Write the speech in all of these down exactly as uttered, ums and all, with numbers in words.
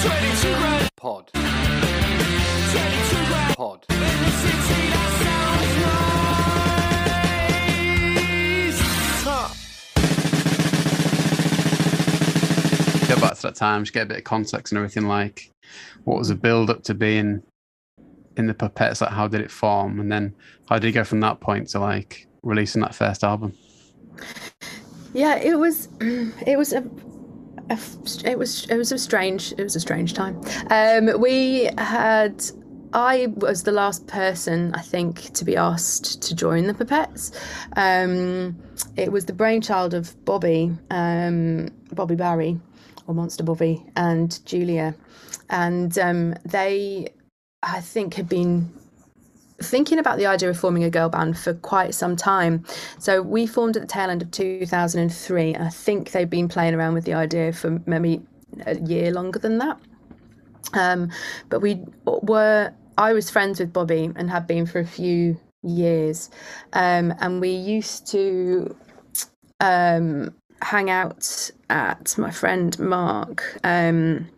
Pod. Pod. Go back to that time, just get a bit of context and everything, like what was the build up to being in the Pupettes, like how did it form, and then how did you go from that point to like releasing that first album? Yeah, it was it was a, a it was it was a strange it was a strange time. Um, we had I was the last person, I think, to be asked to join the Pupettes. Um, it was the brainchild of Bobby, um, Bobby Barry, or Monster Bobby, and Julia, and um, they, I think, had been thinking about the idea of forming a girl band for quite some time. So we formed at the tail end of two thousand three. I think they've been playing around with the idea for maybe a year longer than that. Um, but we were, I was friends with Bobby and had been for a few years. Um, and we used to um, hang out at my friend Mark, um,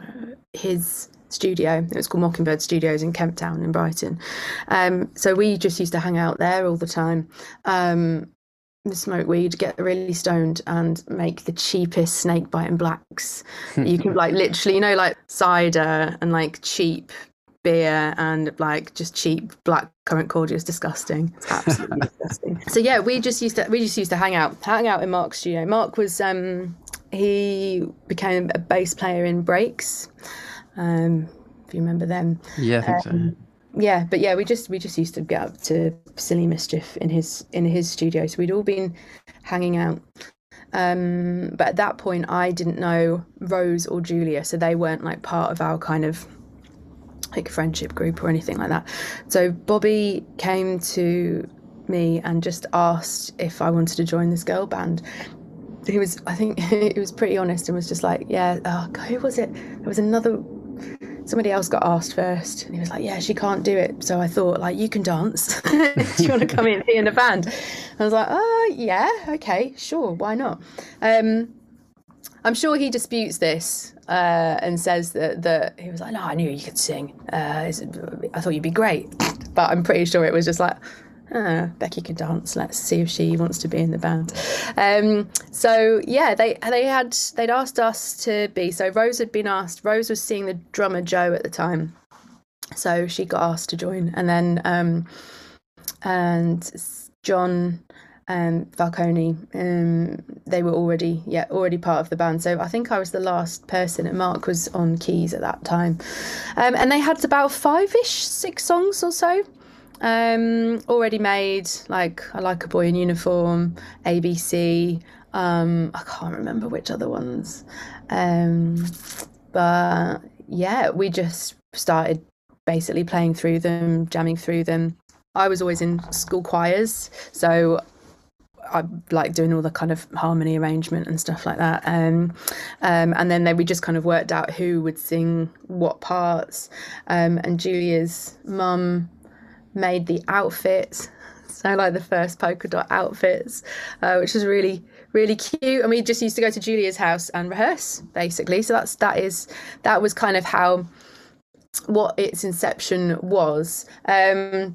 his studio. It was called Mockingbird Studios in Kemp Town in Brighton. Um, so we just used to hang out there all the time, um, smoke weed, get really stoned, and make the cheapest snake bite and blacks. You can like literally, you know, like cider and like cheap beer and like just cheap black currant cordial. It's disgusting. It's absolutely disgusting. So yeah, we just used to we just used to hang out, hang out in Mark's studio. Mark was um, he became a bass player in Breaks. Um, if you remember them. Yeah, I think um, so. Yeah, but yeah, we just we just used to get up to silly mischief in his in his studio. So we'd all been hanging out. Um, but at that point, I didn't know Rose or Julia, so they weren't like part of our kind of like friendship group or anything like that. So Bobby came to me and just asked if I wanted to join this girl band. He was, I think, he was pretty honest and was just like, yeah. Oh, who was it? There was another. Somebody else got asked first, and he was like, yeah, she can't do it. So I thought, like, you can dance. Do you want to come in and be in a band? I was like, oh, yeah, okay, sure, why not? Um, I'm sure he disputes this uh, and says that, that he was like, no, I knew you could sing. Uh, I thought you'd be great. But I'm pretty sure it was just like, ah, Becky can dance. Let's see if she wants to be in the band. Um, so yeah, they they had they'd asked us to be. So Rose had been asked. Rose was seeing the drummer Joe at the time, so she got asked to join. And then um, and John and um, Falcone, um, they were already yeah already part of the band. So I think I was the last person, and Mark was on keys at that time. Um, and they had about five-ish, six songs or so. Um, already made, like I Like a Boy in Uniform, A B C, um, I can't remember which other ones. Um, but yeah, we just started basically playing through them, jamming through them. I was always in school choirs, so I like doing all the kind of harmony arrangement and stuff like that. Um, um, and then they, we just kind of worked out who would sing what parts. Um, and Julia's mum made the outfits, so like the first polka dot outfits, uh, which was really really cute. And we just used to go to Julia's house and rehearse basically. So that's that is that was kind of how what its inception was. Um,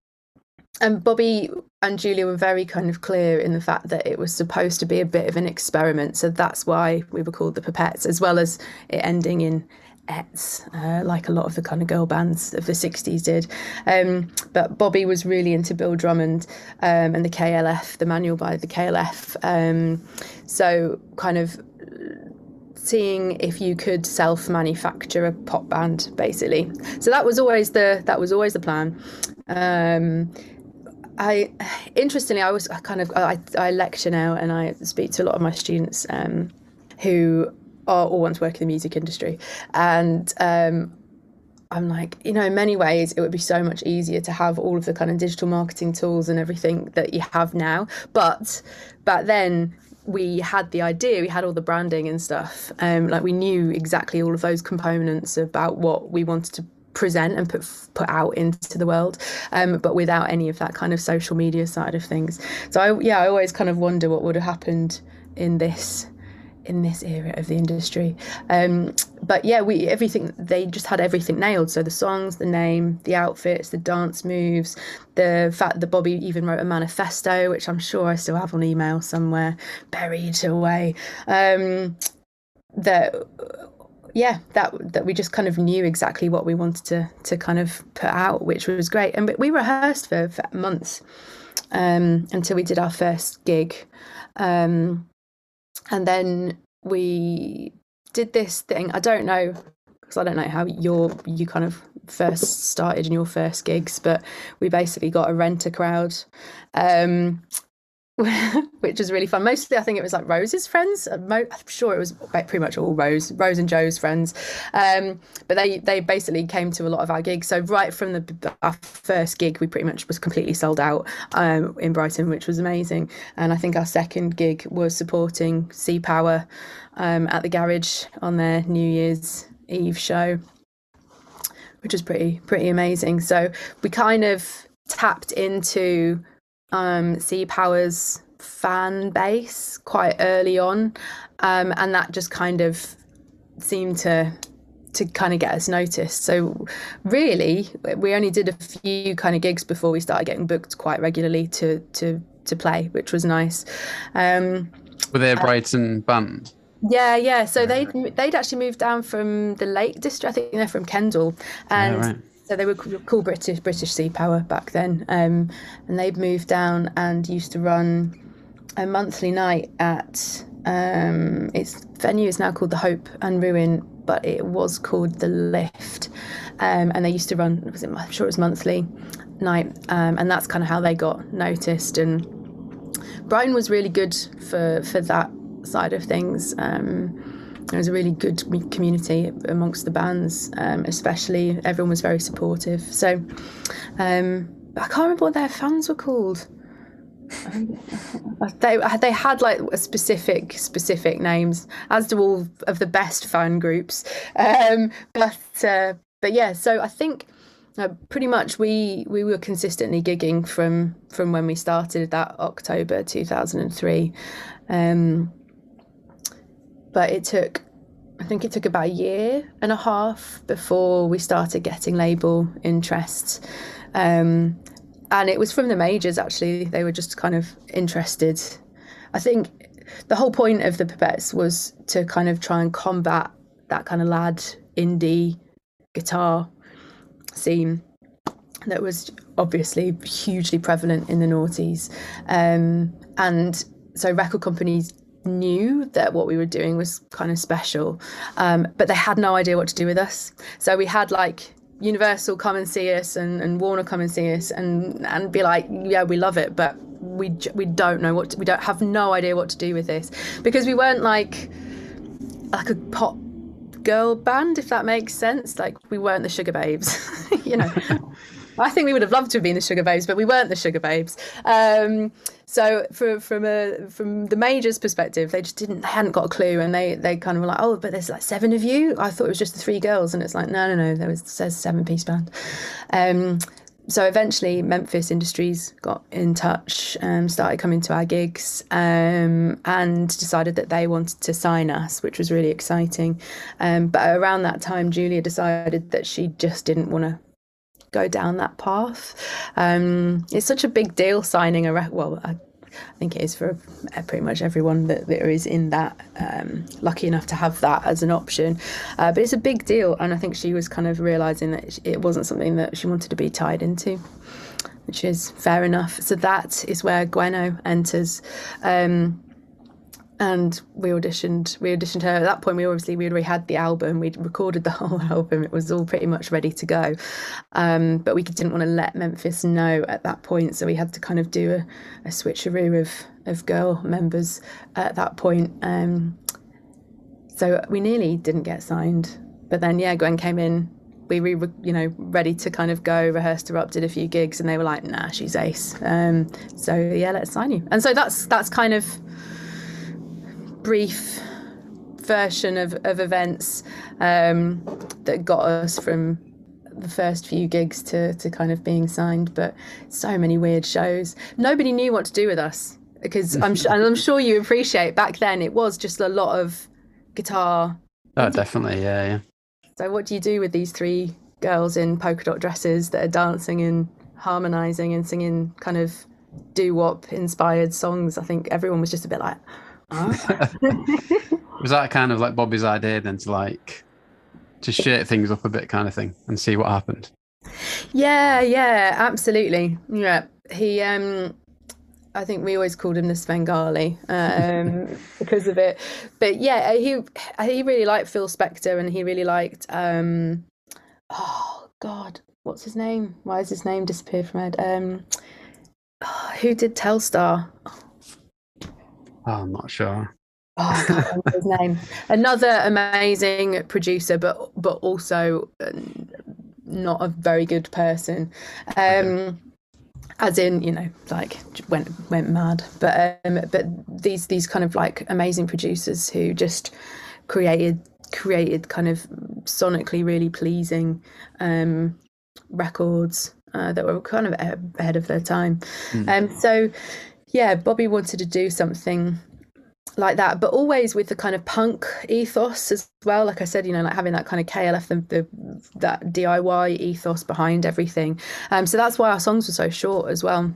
and Bobby and Julia were very kind of clear in the fact that it was supposed to be a bit of an experiment. So that's why we were called the Pupettes, as well as it ending in Ets, uh, like a lot of the kind of girl bands of the sixties did. Um, but Bobby was really into Bill Drummond um, and the K L F, the manual by the K L F. Um, so kind of seeing if you could self-manufacture a pop band, basically. So that was always the that was always the plan. Um, I interestingly, I was I kind of I, I lecture now, and I speak to a lot of my students um, who are all want to work in the music industry, and um, I'm like, you know, in many ways it would be so much easier to have all of the kind of digital marketing tools and everything that you have now. But back then we had the idea, we had all the branding and stuff. Um, like we knew exactly all of those components about what we wanted to present and put put out into the world, um, but without any of that kind of social media side of things. So I, yeah, I always kind of wonder what would have happened in this in this era of the industry. Um, but yeah, we everything they just had everything nailed. So the songs, the name, the outfits, the dance moves, the fact that Bobby even wrote a manifesto, which I'm sure I still have on email somewhere buried away. Um, that yeah, that that we just kind of knew exactly what we wanted to to kind of put out, which was great. And we rehearsed for, for months um, until we did our first gig. Um, And then we did this thing. I don't know, because I don't know how your you kind of first started in your first gigs, but we basically got a rent-a-crowd, um, which was really fun. Mostly, I think it was like Rose's friends. I'm sure it was pretty much all Rose, Rose and Joe's friends. Um, but they they basically came to a lot of our gigs. So right from the our first gig, we pretty much was completely sold out um, in Brighton, which was amazing. And I think our second gig was supporting Sea Power um, at the Garage on their New Year's Eve show, which was pretty pretty amazing. So we kind of tapped into um Sea Power's fan base quite early on, um and that just kind of seemed to to kind of get us noticed. So really we only did a few kind of gigs before we started getting booked quite regularly to to to play, which was nice. Um were they a Brighton uh, band? Yeah, yeah. So they'd they'd actually moved down from the Lake District. I think they're from Kendal, and oh, right. So they were cool British British Sea Power back then, um, and they'd moved down and used to run a monthly night at um, its venue is now called the Hope and Ruin, but it was called the Lift, um, and they used to run. Was it, I'm sure it was monthly night, um, and that's kind of how they got noticed. And Brighton was really good for for that side of things. Um, There was a really good community amongst the bands, um, especially. Everyone was very supportive. So um, I can't remember what their fans were called. they they had like a specific specific names, as do all of the best fan groups. Um, but uh, but yeah, so I think uh, pretty much we we were consistently gigging from from when we started that October two thousand three. Um, But it took, I think it took about a year and a half before we started getting label interest. Um, and it was from the majors, actually. They were just kind of interested. I think the whole point of the Pipettes was to kind of try and combat that kind of lad indie guitar scene that was obviously hugely prevalent in the noughties. Um, and so record companies knew that what we were doing was kind of special, um, but they had no idea what to do with us. So we had like Universal come and see us, and, and Warner come and see us, and and be like, yeah, we love it, but we we don't know what to, we don't have no idea what to do with this, because we weren't like like a pop girl band, if that makes sense. Like we weren't the Sugar Babes, you know. I think we would have loved to have been the Sugar Babes, but we weren't the Sugar Babes. Um, so for, from a from the majors' perspective, they just didn't, they hadn't got a clue, and they they kind of were like, oh, but there's like seven of you. I thought it was just the three girls, and it's like, no, no, no, there was, it says seven piece band. Um, so eventually, Memphis Industries got in touch, and started coming to our gigs, um, and decided that they wanted to sign us, which was really exciting. Um, but around that time, Julia decided that she just didn't want to go down that path. Um, it's such a big deal signing a record. Well, I, I think it is for pretty much everyone that, that is in that, um, lucky enough to have that as an option. Uh, but it's a big deal, and I think she was kind of realising that it wasn't something that she wanted to be tied into, which is fair enough. So that is where Gweno enters. Um, and we auditioned we auditioned her. At that point, we obviously we'd already had the album, we'd recorded the whole album, it was all pretty much ready to go, um, but we didn't want to let Memphis know at that point, so we had to kind of do a, a switcheroo of of girl members at that point. Um, so we nearly didn't get signed, but then yeah, Gwen came in, we were, you know, ready to kind of go, rehearsed her up, did a few gigs, and they were like, nah, she's ace. Um, so yeah, let's sign you. And so that's that's kind of brief version of, of events um, that got us from the first few gigs to, to kind of being signed. But so many weird shows. Nobody knew what to do with us. because I'm su- and I'm sure you appreciate back then it was just a lot of guitar. Oh, definitely, yeah, yeah. So what do you do with these three girls in polka dot dresses that are dancing and harmonizing and singing kind of doo-wop inspired songs? I think everyone was just a bit like, oh. Was that kind of like Bobby's idea then to like to shake things up a bit kind of thing and see what happened? Yeah, yeah, absolutely. Yeah. He um I think we always called him the Svengali um, because of it. But yeah, he he really liked Phil Spector, and he really liked um, oh God, what's his name? Why has his name disappeared from it? Um, oh, who did Telstar? Oh, I'm not sure. Oh, I can't remember his name. Another amazing producer, but but also not a very good person. Um, okay. As in, you know, like went went mad. But um, but these these kind of like amazing producers who just created created kind of sonically really pleasing um, records uh, that were kind of ahead of their time. Mm. Um, so yeah, Bobby wanted to do something like that, but always with the kind of punk ethos as well. Like I said, you know, like having that kind of K L F, the, the that D I Y ethos behind everything. Um, so that's why our songs were so short as well.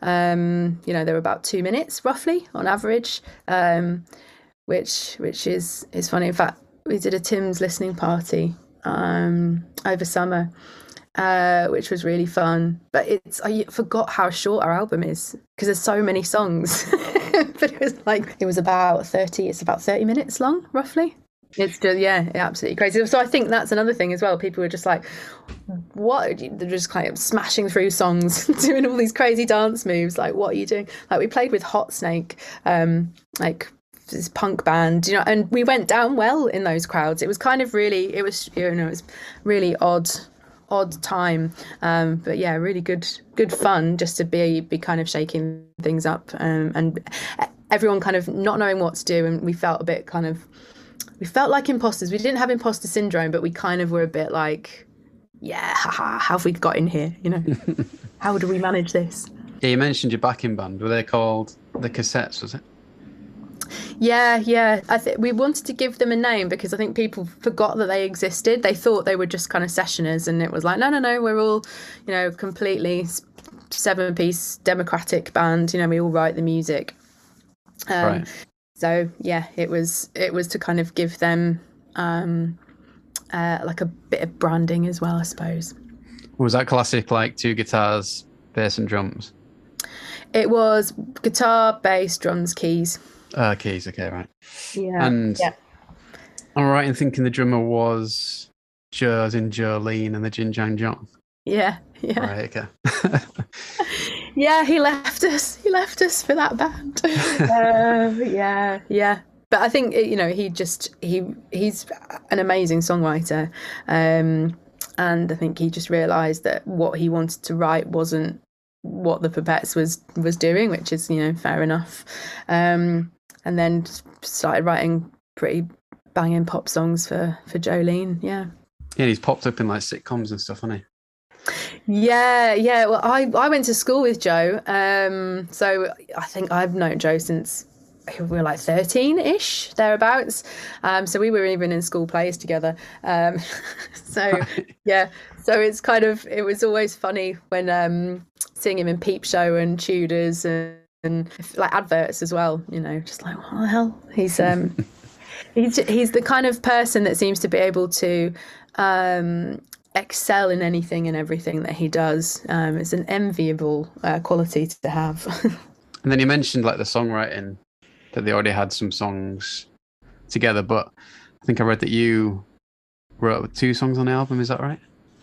Um, you know, they were about two minutes roughly on average, um, which which is is funny. In fact, we did a Tim's listening party um, over summer, uh, which was really fun. But it's I forgot how short our album is because there's so many songs. But it was like it was about thirty. It's about thirty minutes long, roughly. It's just yeah, absolutely crazy. So I think that's another thing as well. People were just like, "What?" They're just kind of smashing through songs, doing all these crazy dance moves. Like, what are you doing? Like we played with Hot Snake, um, like this punk band, you know, and we went down well in those crowds. It was kind of really, it was you know, it was really odd. odd time um but yeah, really good good fun just to be be kind of shaking things up um and everyone kind of not knowing what to do, and we felt a bit kind of we felt like imposters. We didn't have imposter syndrome, but we kind of were a bit like, yeah, haha, how have we got in here, you know? How do we manage this? Yeah, you mentioned your backing band. Were they called the Cassettes, was it? Yeah, yeah. I think we wanted to give them a name because I think people forgot that they existed. They thought they were just kind of sessioners, and it was like, no, no, no, we're all, you know, completely seven-piece democratic band. You know, we all write the music. Um, right. So yeah, it was it was to kind of give them um, uh, like a bit of branding as well, I suppose. Was that classic, like two guitars, bass and drums? It was guitar, bass, drums, keys. Uh, keys, okay, right. Yeah. And yeah. I'm right in thinking the drummer was Joe's in Jolene and the Jin Jang Jong. Yeah, yeah. Right, okay. Yeah, he left us. He left us for that band. uh, yeah, yeah. But I think, you know, he just, he he's an amazing songwriter. Um, and I think he just realised that what he wanted to write wasn't what the Pipettes was was doing, which is, you know, fair enough. Um, and then started writing pretty banging pop songs for for Jolene. Yeah. Yeah, he's popped up in like sitcoms and stuff, hasn't he? Yeah, yeah. Well, I I went to school with Joe, um, so I think I've known Joe since we were like thirteen-ish, thereabouts. Um, so we were even in school plays together. Um, so yeah, so it's kind of it was always funny when um, seeing him in Peep Show and Tudors and, and like adverts as well. You know, just like what the hell? He's um, he's he's the kind of person that seems to be able to um, excel in anything and everything that he does. Um, it's an enviable uh, quality to have. And then you mentioned like the songwriting, that they already had some songs together, but I think I read that you wrote two songs on the album. Is that right?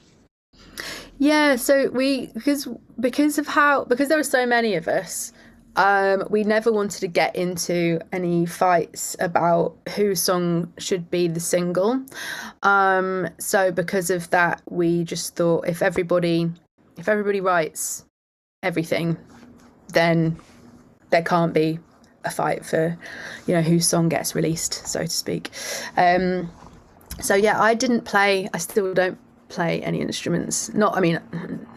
Yeah. So we because because of how because there were so many of us, um, we never wanted to get into any fights about whose song should be the single. Um, so because of that, we just thought if everybody if everybody writes everything, then there can't be a fight for, you know, whose song gets released, so to speak. Um, so yeah, I didn't play. I still don't play any instruments. Not, I mean,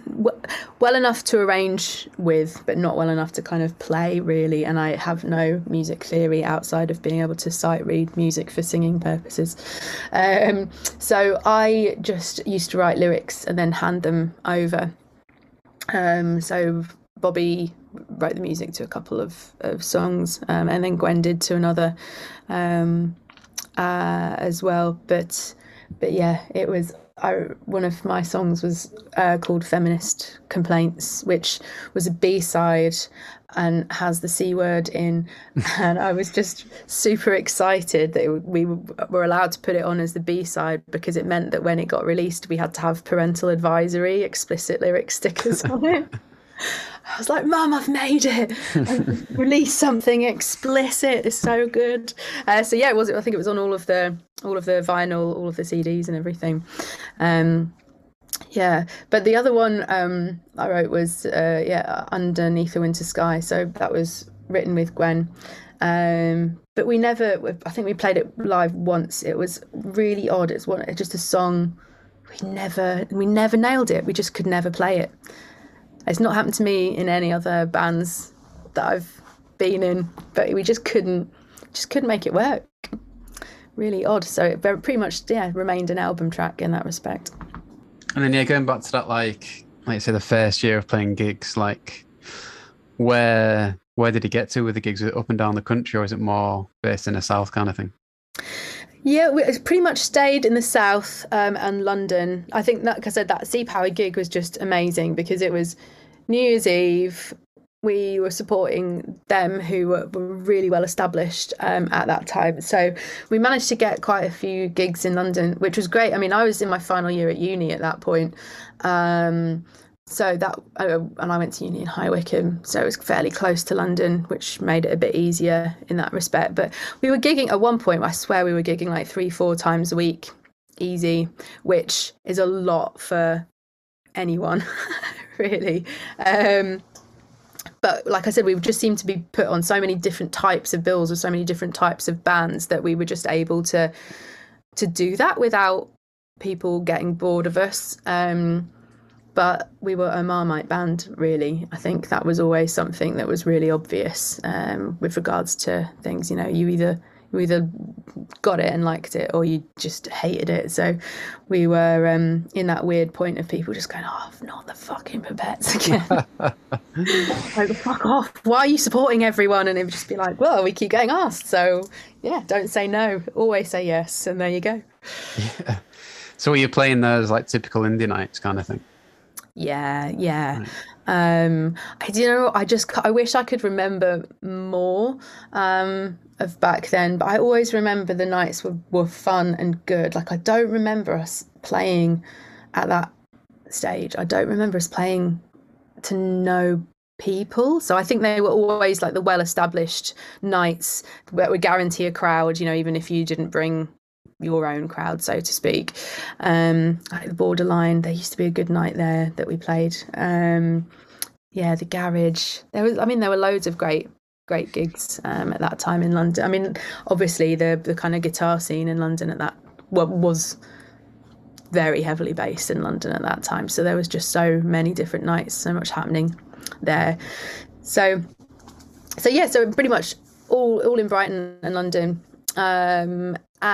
well enough to arrange with, but not well enough to kind of play really. And I have no music theory outside of being able to sight read music for singing purposes. Um, so I just used to write lyrics and then hand them over. Um, so Bobby wrote the music to a couple of, of songs, um, and then Gwen did to another um, uh, as well. But but yeah, it was I, one of my songs was uh, called Feminist Complaints, which was a B-side and has the C word in. And I was just super excited that it, we were allowed to put it on as the B-side, because it meant that when it got released, we had to have parental advisory, explicit lyric stickers on it. I was like, Mum, I've made it. I've released something explicit. It's so good. Uh, so yeah, it was. I think it was on all of the all of the vinyl, all of the C Ds and everything. Um, yeah, but the other one um, I wrote was uh, yeah, Underneath the Winter Sky. So that was written with Gwen. Um, but we never. I think we played it live once. It was really odd. It's one just a song. We never we never nailed it. We just could never play it. It's not happened to me in any other bands that I've been in, but we just couldn't, just couldn't make it work. Really odd. So it very, pretty much, yeah, remained an album track in that respect. And then yeah, going back to that, like, like you say, the first year of playing gigs, like, where where did it get to with the gigs? Was it up and down the country, or is it more based in the south kind of thing? Yeah, we pretty much stayed in the south um, and London. I think that, like I said, that Sea Power gig was just amazing because it was New Year's Eve. We were supporting them, who were, were really well established um, at that time. So we managed to get quite a few gigs in London, which was great. I mean, I was in my final year at uni at that point. Um, so that, uh, and I went to uni in High Wycombe, so it was fairly close to London, which made it a bit easier in that respect. But we were gigging at one point, I swear we were gigging like three, four times a week, easy, which is a lot for anyone, really. Um, but like I said, we just seemed to be put on so many different types of bills with so many different types of bands that we were just able to to do that without people getting bored of us. Um, but we were a Marmite band, really. I think that was always something that was really obvious um, with regards to things. You know, you either you either got it and liked it, or you just hated it. So we were um, in that weird point of people just going, "Oh, not the fucking Pipettes again!" Like, fuck off! Why are you supporting everyone? And it would just be like, "Well, we keep getting asked, so yeah, don't say no, always say yes," and there you go. Yeah. So were you playing those like typical indie nights kind of thing? Yeah, yeah. Right. Um, I you know, I just I wish I could remember more um, of back then, but I always remember the nights were, were fun and good. Like, I don't remember us playing at that stage. I don't remember us playing to know people. So I think they were always like the well-established nights that would guarantee a crowd, you know, even if you didn't bring your own crowd, so to speak. Um, like the Borderline, there used to be a good night there that we played. Um, yeah, the Garage. There was, I mean, there were loads of great, great gigs um, at that time in London. I mean, obviously the the kind of guitar scene in London at that well, was very heavily based in London at that time. So there was just so many different nights, so much happening there. So, so yeah, so pretty much all all in Brighton and London. Um,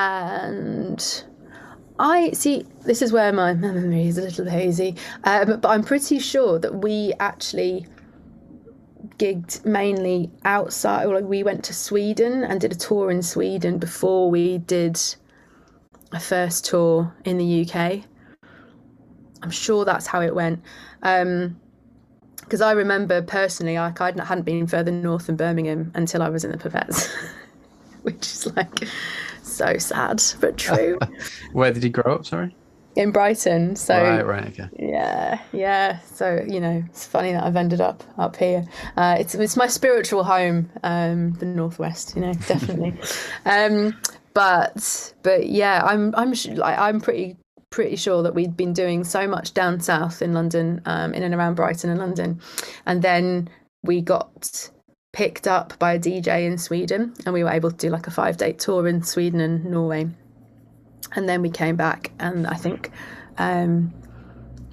and I see, this is where my memory is a little hazy, um, but I'm pretty sure that we actually gigged mainly outside. Like, we went to Sweden and did a tour in Sweden before we did a first tour in the U K. I'm sure that's how it went. Um, because I remember personally, like, I hadn't been further north than Birmingham until I was in the Pipettes. Which is like so sad but true. Where did you grow up, sorry? In Brighton. So right, right, okay. Yeah, yeah. So, you know, it's funny that I've ended up up here. Uh, it's it's my spiritual home, um, the Northwest, you know, definitely. um, but but yeah, I'm I'm like I'm pretty pretty sure that we'd been doing so much down south in London, um, in and around Brighton and London, and then we got picked up by a D J in Sweden, and we were able to do like a five day tour in Sweden and Norway. And then we came back, and I think um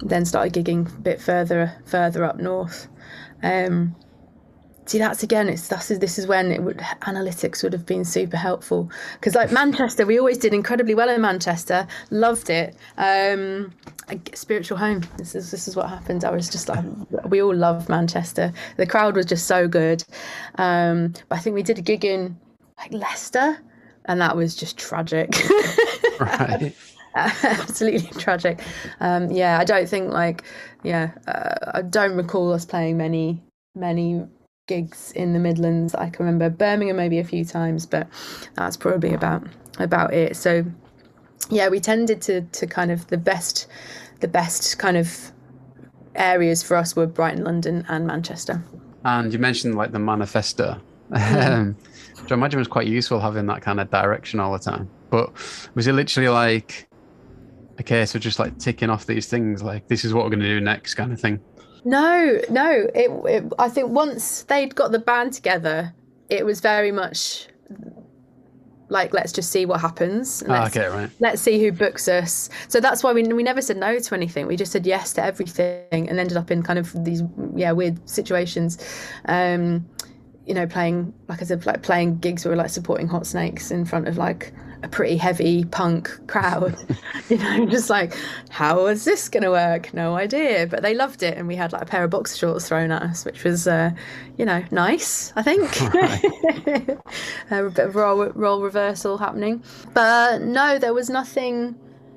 then started gigging a bit further further up north. Um, see, that's again, it's that's this is when it would analytics would have been super helpful, because like Manchester, we always did incredibly well in Manchester, loved it. Um, spiritual home. This is this is what happened. I was just like, we all loved Manchester. The crowd was just so good. Um, but I think we did a gig in like Leicester, and that was just tragic. Right. Absolutely tragic. Um, yeah, I don't think like yeah, uh, I don't recall us playing many many gigs in the Midlands. I can remember Birmingham maybe a few times, but that's probably about about it. So yeah, we tended to to kind of the best the best kind of areas for us were Brighton, London and Manchester. And you mentioned like the manifesto, Mm. um, which I imagine was quite useful, having that kind of direction all the time. But was it literally like a case of just like ticking off these things, like this is what we're going to do next kind of thing? No, no. It, it, I think once they'd got the band together, it was very much like, let's just see what happens. Ah, Let's, okay, right. let's see who books us. So that's why we we never said no to anything. We just said yes to everything, and ended up in kind of these yeah weird situations. Um, you know, playing like I said, like playing gigs where we're like supporting Hot Snakes in front of like a pretty heavy punk crowd. You know, just like, how is this gonna work? No idea, but they loved it, and we had like a pair of boxer shorts thrown at us, which was uh you know nice, I think. Right. A bit of role, role reversal happening, but no, there was nothing.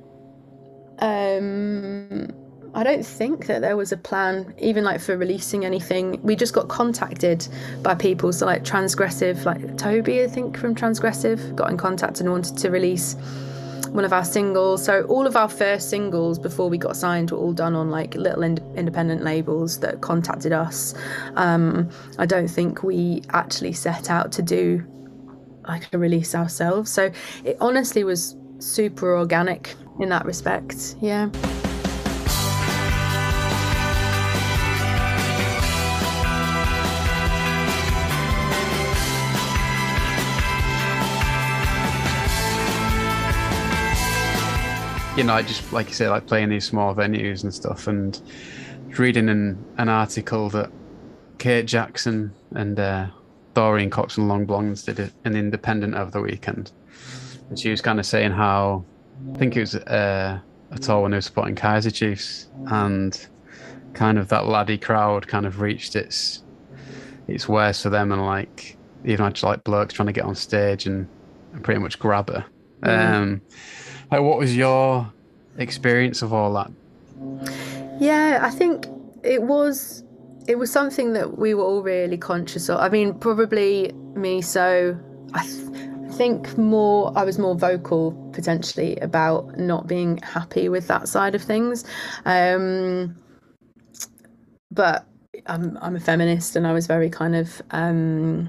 um I don't think that there was a plan, even like for releasing anything. We just got contacted by people. So like Transgressive, like Toby, I think from Transgressive, got in contact and wanted to release one of our singles. So all of our first singles before we got signed were all done on like little ind- independent labels that contacted us. Um, I don't think we actually set out to do like a release ourselves. So it honestly was super organic in that respect. Yeah. You know, just like you say, like playing these small venues and stuff, and reading an, an article that Kate Jackson and uh, Doreen Cox and Long Blondes did it, an independent over the weekend. And she was kind of saying how, I think it was uh, a tour when they were supporting Kaiser Chiefs, and kind of that laddie crowd kind of reached its its worst for them, and like even had like blokes trying to get on stage and, and pretty much grab her. Mm. Um, like, what was your experience of all that? Yeah, I think it was it was something that we were all really conscious of. I mean, probably me. So I th- think more. I was more vocal potentially about not being happy with that side of things. Um, but I'm I'm a feminist, and I was very kind of. Um,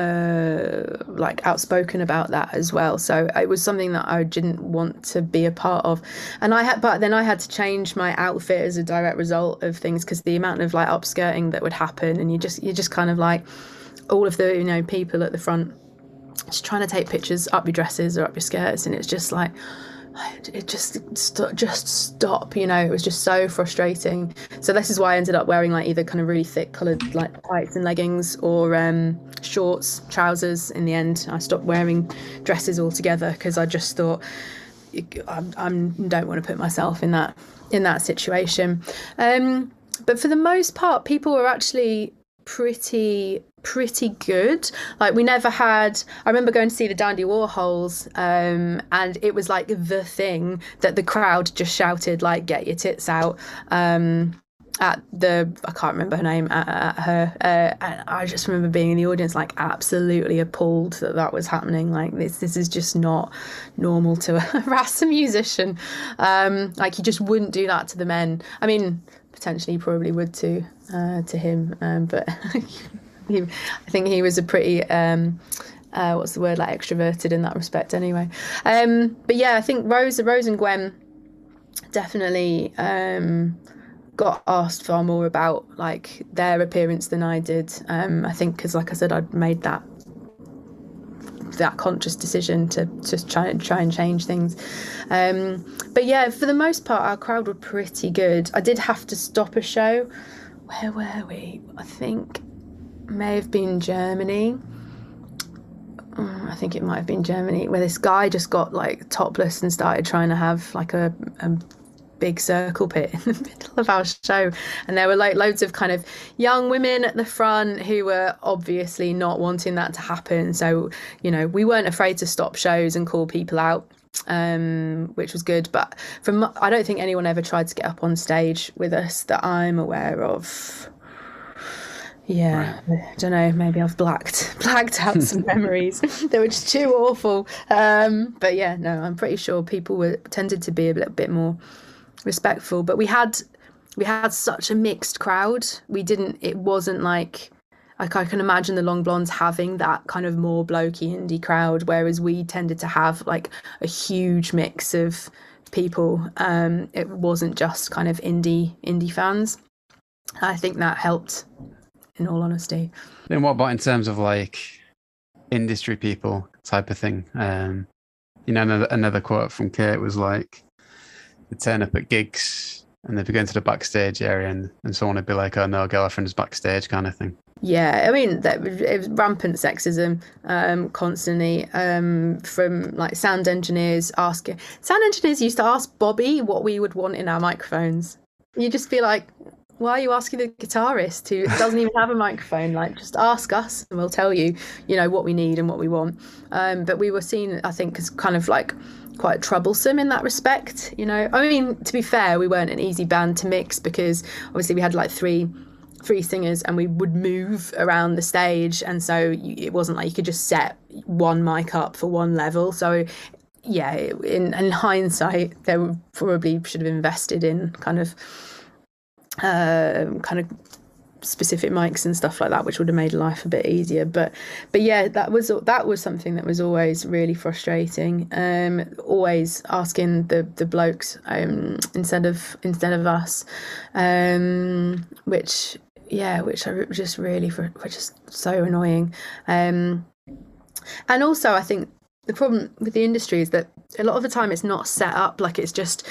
uh like outspoken about that as well, so it was something that I didn't want to be a part of, and I had but then I had to change my outfit as a direct result of things, because the amount of like upskirting that would happen, and you just you just kind of like all of the you know people at the front just trying to take pictures up your dresses or up your skirts, and it's just like it just st- just stop, you know. It was just so frustrating. So this is why I ended up wearing like either kind of really thick coloured like tights and leggings, or um, shorts, trousers. In the end, I stopped wearing dresses altogether, because I just thought I I'm, don't want to put myself in that in that situation. Um, but for the most part, people were actually pretty pretty good. Like, we never had I remember going to see the Dandy Warhols, um and it was like the thing that the crowd just shouted like, get your tits out, um at the I can't remember her name at, at her uh, and I just remember being in the audience like absolutely appalled that that was happening. Like, this this is just not normal to harass a musician. Um like, you just wouldn't do that to the men. I mean, potentially you probably would to uh to him, um but he, I think he was a pretty um uh what's the word like extroverted in that respect anyway. Um but yeah, I think Rose Rose and Gwen definitely um got asked far more about like their appearance than I did. um I think because, like I said, I'd made that that conscious decision to just try and try and change things. Um, but yeah, for the most part, our crowd were pretty good. I did have to stop a show. Where were we? I think may have been Germany. I think it might have been Germany, where this guy just got like topless and started trying to have like a, a big circle pit in the middle of our show, and there were like loads of kind of young women at the front who were obviously not wanting that to happen. So, you know, we weren't afraid to stop shows and call people out, um, which was good. But from I don't think anyone ever tried to get up on stage with us that I'm aware of. Yeah, right. I don't know, maybe I've blacked blacked out some memories. They were just too awful. Um, but yeah, no, I'm pretty sure people were tended to be a little bit more respectful. But we had we had such a mixed crowd. We didn't, it wasn't like, like I can imagine the Long Blondes having that kind of more blokey indie crowd, whereas we tended to have like a huge mix of people. Um, it wasn't just kind of indie indie fans. I think that helped, in all honesty. Then what about in terms of like industry people type of thing? Um, you know, another, another quote from Kate was like, they turn up at gigs and they'd be going to the backstage area and, and someone would be like, oh no, girlfriend's backstage kind of thing. Yeah, I mean, that it was rampant sexism um, constantly um, from like sound engineers asking. Sound engineers used to ask Bobby what we would want in our microphones. You'd just be like, why are you asking the guitarist who doesn't even have a microphone? Like, just ask us and we'll tell you, you know, what we need and what we want. Um, but we were seen, I think, as kind of like quite troublesome in that respect, you know. I mean, to be fair, we weren't an easy band to mix because obviously we had like three three singers and we would move around the stage, and so you, it wasn't like you could just set one mic up for one level. So yeah, in, in hindsight, they probably should have invested in kind of uh, kind of specific mics and stuff like that, which would have made life a bit easier. But but yeah, that was that was something that was always really frustrating. Um, always asking the the blokes um, instead of instead of us, um, which yeah, which I just really which is so annoying. Um, and also, I think the problem with the industry is that a lot of the time it's not set up like it's just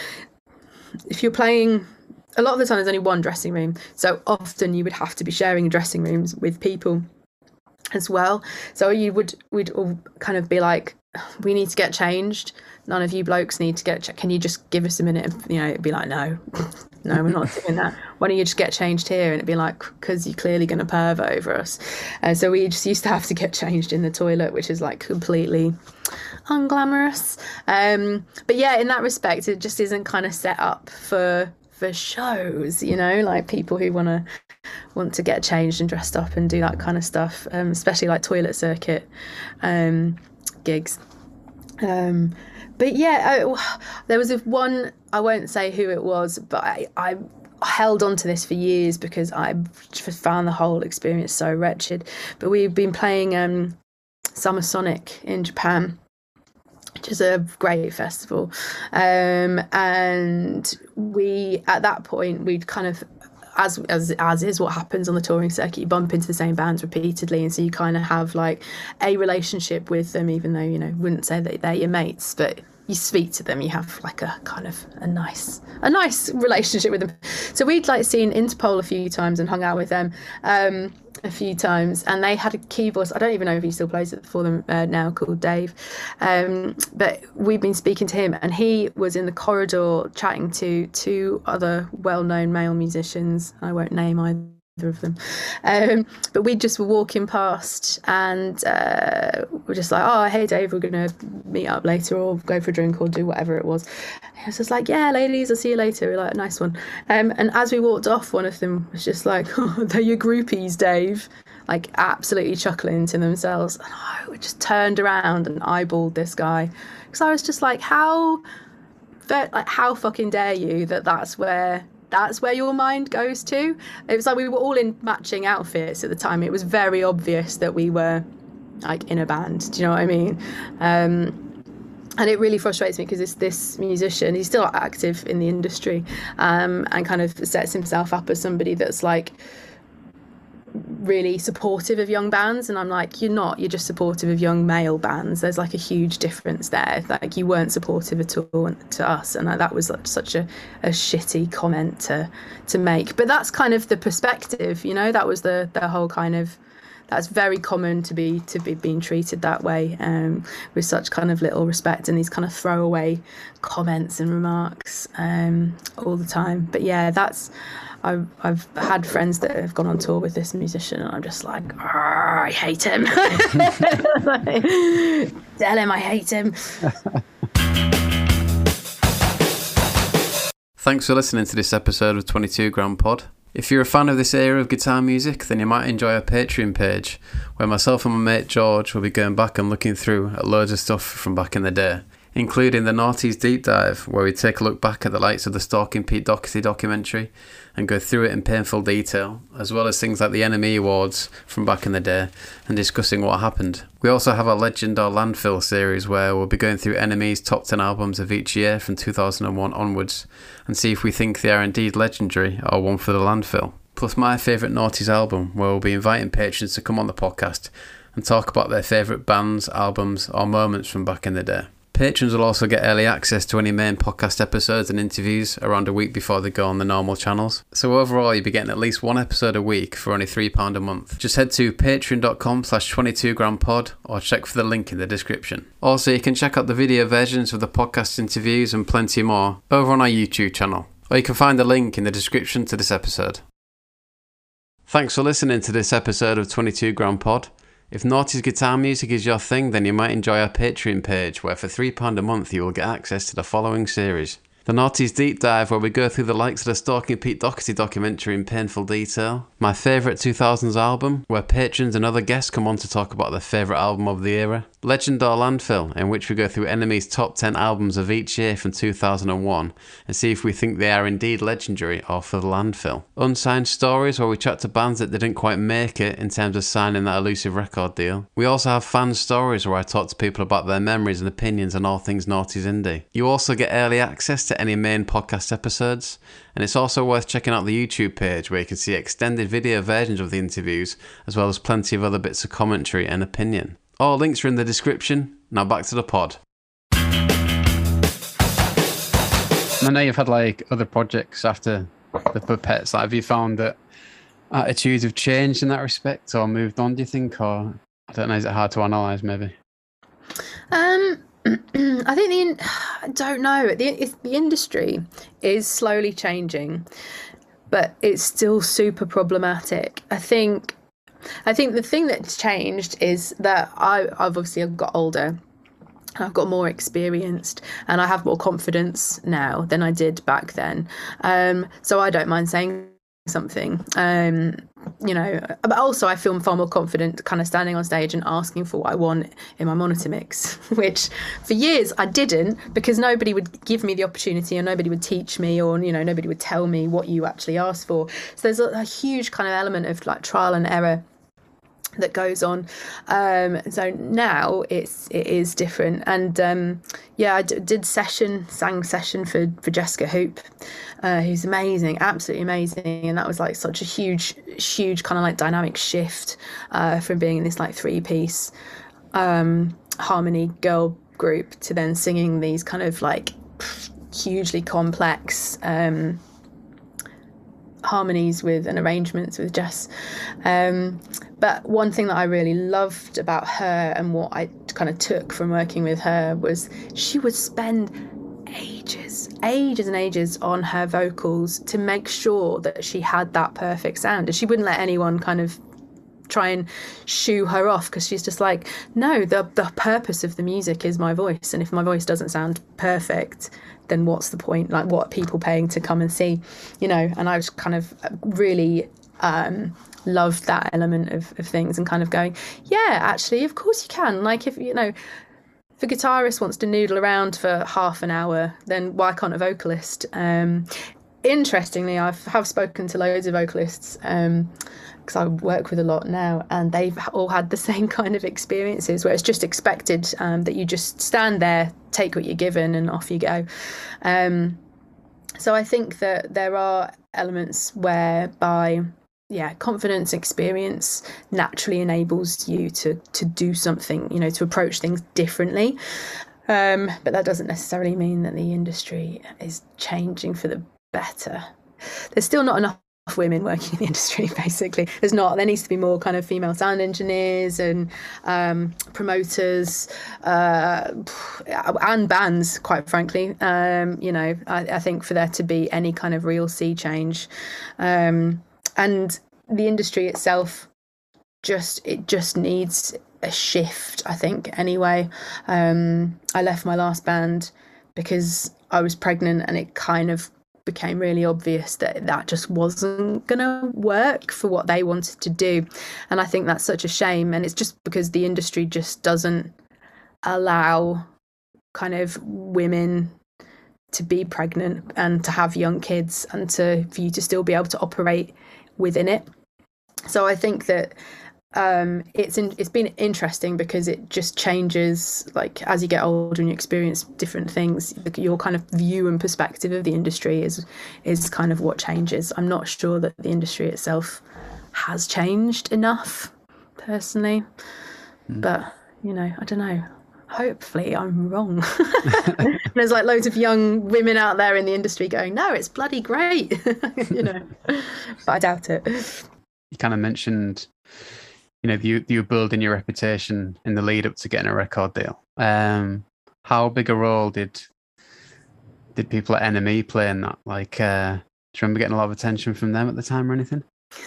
if you're playing. A lot of the time there's only one dressing room, so often you would have to be sharing dressing rooms with people as well. So you would we'd all kind of be like, we need to get changed. None of you blokes need to get checked. Can you just give us a minute? You know, it'd be like, no, no, we're not doing that. Why don't you just get changed here? And it'd be like, because you're clearly going to perv over us. Uh, so we just used to have to get changed in the toilet, which is like completely unglamorous. Um, but yeah, in that respect, it just isn't kind of set up for for shows, you know, like people who want to want to get changed and dressed up and do that kind of stuff, um, especially like toilet circuit um, gigs. Um, but yeah, I, there was one, I won't say who it was, but I, I held on to this for years because I found the whole experience so wretched. But we've been playing um, Summer Sonic in Japan, which is a great festival. Um, and we, at that point, we'd kind of, as, as as is what happens on the touring circuit, you bump into the same bands repeatedly. And so you kind of have like a relationship with them, even though, you know, wouldn't say that they're your mates, but you speak to them, you have like a kind of a nice, a nice relationship with them. So we'd like seen Interpol a few times and hung out with them. Um, a few times, and they had a keyboardist, I don't even know if he still plays it for them uh, now, called Dave, um, but we've been speaking to him, and he was in the corridor chatting to two other well-known male musicians. I won't name either of them, um, but we just were walking past, and uh, we're just like, oh, hey Dave, we're gonna meet up later or go for a drink or do whatever it was. And I was just like, yeah, ladies, I'll see you later. We're like, nice one. Um, and as we walked off, one of them was just like, oh, they're your groupies, Dave, like absolutely chuckling to themselves. And I just turned around and eyeballed this guy because I was just like, how like how fucking dare you that that's where that's where your mind goes to. It was like we were all in matching outfits at the time. It was very obvious that we were like in a band. Do you know what I mean? Um, and it really frustrates me because it's this musician, he's still active in the industry, um, and kind of sets himself up as somebody that's like really supportive of young bands, and I'm like, you're not, you're just supportive of young male bands. There's like a huge difference there. Like, you weren't supportive at all to us, and that was like such a, a shitty comment to to make. But that's kind of the perspective, you know. That was the the whole kind of, that's very common to be to be being treated that way, um, with such kind of little respect, and these kind of throwaway comments and remarks um, all the time. But yeah, that's, I've, I've had friends that have gone on tour with this musician, and I'm just like, I hate him. Like, tell him I hate him. Thanks for listening to this episode of twenty-two gram Pod. If you're a fan of this era of guitar music, then you might enjoy our Patreon page, where myself and my mate George will be going back and looking through at loads of stuff from back in the day, including the Noughties Deep Dive, where we take a look back at the likes of the Stalking Pete Doherty documentary and go through it in painful detail, as well as things like the N M E Awards from back in the day and discussing what happened. We also have our Legend or Landfill series, where we'll be going through N M E's top ten albums of each year from two thousand one onwards and see if we think they are indeed legendary or one for the landfill. Plus my favourite Noughties album, where we'll be inviting patrons to come on the podcast and talk about their favourite bands, albums or moments from back in the day. Patrons will also get early access to any main podcast episodes and interviews around a week before they go on the normal channels. So overall, you'll be getting at least one episode a week for only three pounds a month. Just head to patreon.com slash 22grampod or check for the link in the description. Also, you can check out the video versions of the podcast interviews and plenty more over on our YouTube channel, or you can find the link in the description to this episode. Thanks for listening to this episode of twenty-two gram Pod. If Noughties guitar music is your thing, then you might enjoy our Patreon page, where for three pounds a month you will get access to the following series. The Noughties Deep Dive, where we go through the likes of the Stalking Pete Doherty documentary in painful detail. My favourite two thousands album, where patrons and other guests come on to talk about their favourite album of the era. Legend or Landfill, in which we go through N M E's top ten albums of each year from two thousand one and see if we think they are indeed legendary or for the landfill. Unsigned Stories, where we chat to bands that didn't quite make it in terms of signing that elusive record deal. We also have Fan Stories, where I talk to people about their memories and opinions on all things Noughties indie. You also get early access to any main podcast episodes, and it's also worth checking out the YouTube page, where you can see extended video versions of the interviews, as well as plenty of other bits of commentary and opinion. All links are in the description. Now back to the pod. I know you've had like other projects after the Puppets. Like, have you found that attitudes have changed in that respect, or moved on, do you think? Or I don't know, is it hard to analyse maybe? Um, I think the in- I don't know. The it's, the industry is slowly changing, but it's still super problematic. I think. I think the thing that's changed is that I, I've obviously got older. I've got more experienced, and I have more confidence now than I did back then. Um, so I don't mind saying something. Um, you know, but also I feel far more confident kind of standing on stage and asking for what I want in my monitor mix, which for years I didn't, because nobody would give me the opportunity, or nobody would teach me, or, you know, nobody would tell me what you actually asked for. So there's a, a huge kind of element of like trial and error that goes on. Um, so now it's it is different. And um, yeah, I d- did session, sang session for, for Jessica Hoop, uh, who's amazing, absolutely amazing. And that was like such a huge, huge kind of like dynamic shift uh, from being in this like three piece um, harmony girl group to then singing these kind of like hugely complex um, harmonies with and arrangements with Jess. Um, but one thing that I really loved about her, and what I kind of took from working with her, was she would spend ages, ages and ages on her vocals to make sure that she had that perfect sound. And she wouldn't let anyone kind of try and shoo her off, because she's just like, no, the the purpose of the music is my voice, and if my voice doesn't sound perfect, then what's the point? Like, what are people paying to come and see, you know? And I was kind of really um loved that element of, of things, and kind of going, yeah, actually, of course you can. Like, if, you know, if a guitarist wants to noodle around for half an hour, then why can't a vocalist? Um, interestingly, I've have spoken to loads of vocalists, um, because I work with a lot now, and they've all had the same kind of experiences where it's just expected um, that you just stand there, take what you're given, and off you go. Um, so I think that there are elements whereby yeah, confidence, experience naturally enables you to to do something, you know, to approach things differently. Um, but that doesn't necessarily mean that the industry is changing for the better. There's still not enough women working in the industry, basically. There's not. There needs to be more kind of female sound engineers and um, promoters uh, and bands, quite frankly. Um, you know, I, I think for there to be any kind of real sea change. Um, and the industry itself just it just needs a shift, I think, anyway. um I left my last band because I was pregnant, and it kind of became really obvious that that just wasn't gonna work for what they wanted to do. And I think that's such a shame, and it's just because the industry just doesn't allow kind of women to be pregnant and to have young kids, and to for you to still be able to operate within it. So I think that um it's in, it's been interesting because it just changes, like, as you get older and you experience different things, your kind of view and perspective of the industry is is kind of what changes. I'm not sure that the industry itself has changed enough, personally. Mm. But you know, I don't know, hopefully I'm wrong. There's like loads of young women out there in the industry going, no, it's bloody great. You know, but I doubt it. You kind of mentioned, you know, you you building your reputation in the lead up to getting a record deal. Um, how big a role did did people at N M E play in that? Like, uh, do you remember getting a lot of attention from them at the time or anything?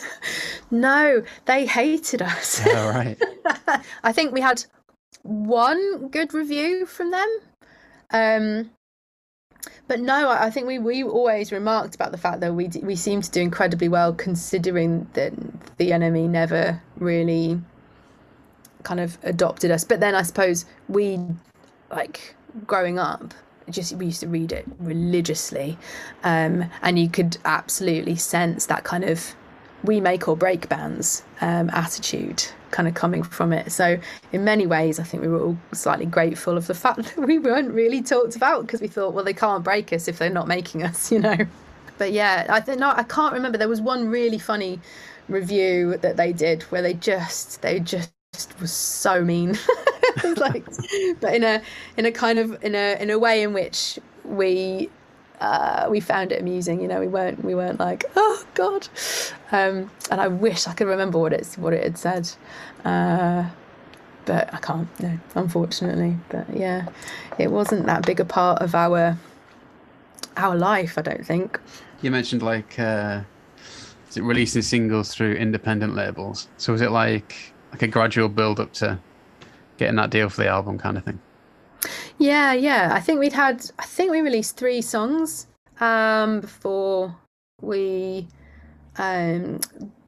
No, they hated us. Oh, right. I think we had one good review from them. Um, but no, I think we, we always remarked about the fact that we we seemed to do incredibly well, considering that the N M E never really kind of adopted us. But then I suppose we, like, growing up, just we used to read it religiously, um, and you could absolutely sense that kind of we make or break bands um, attitude kind of coming from it. So in many ways, I think we were all slightly grateful of the fact that we weren't really talked about, because we thought, well, they can't break us if they're not making us, you know. But yeah, I think no, I can't remember. There was one really funny review that they did where they just they just was so mean. It was like, but in a in a kind of in a in a way in which we. Uh, we found it amusing, you know. We weren't we weren't like, oh God, um, and I wish I could remember what it's what it had said, uh, but I can't. No, unfortunately. But yeah, it wasn't that big a part of our our life, I don't think. You mentioned like, uh, is it releasing singles through independent labels? So was it like like a gradual build up to getting that deal for the album, kind of thing? Yeah, yeah. I think we'd had, I think we released three songs um, before we um,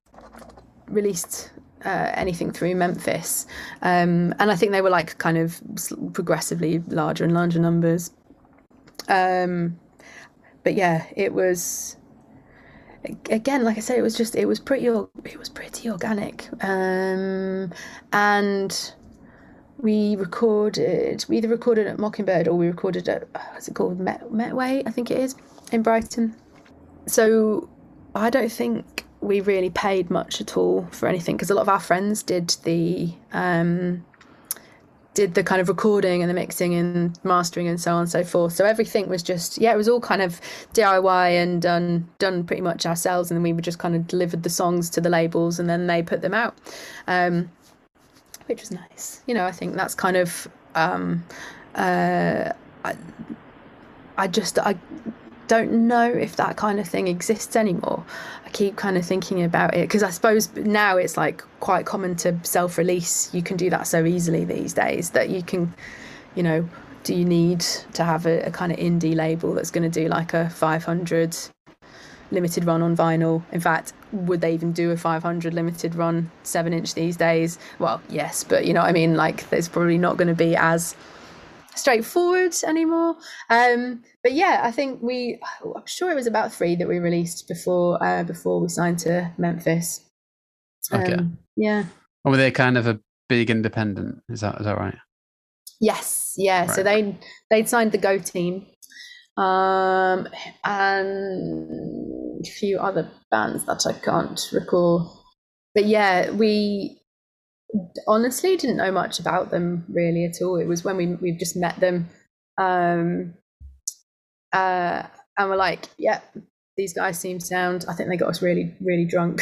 released uh, anything through Memphis. Um, and I think they were like kind of progressively larger and larger numbers. Um, but yeah, it was, again, like I said, it was just, it was pretty, it was pretty organic. Um, and we recorded, we either recorded at Mockingbird or we recorded at, what's it called, Met, Metway, I think it is, in Brighton. So I don't think we really paid much at all for anything, because a lot of our friends did the um, did the kind of recording and the mixing and mastering and so on and so forth. So everything was just, yeah, it was all kind of D I Y and done done pretty much ourselves, and then we would just kind of delivered the songs to the labels and then they put them out. Um, which was nice. You know, I think that's kind of, um, uh, I, I just, I don't know if that kind of thing exists anymore. I keep kind of thinking about it, because I suppose now it's like quite common to self-release. You can do that so easily these days that you can, you know, do you need to have a, a kind of indie label that's going to do like a five hundred limited run on vinyl? In fact, would they even do a five hundred limited run seven inch these days? Well, yes, but you know what I mean, like there's probably not going to be as straightforward anymore. Um but yeah, I think we I'm sure it was about three that we released before uh before we signed to Memphis. Okay. Um, yeah. Or were they kind of a big independent? Is that is that right? Yes, yeah. Right. So they they'd signed the Go team. Um and a few other bands that I can't recall. But yeah, we honestly didn't know much about them really at all. It was when we we've just met them, um, uh, and we're like, yeah, these guys seem sound. I think they got us really, really drunk.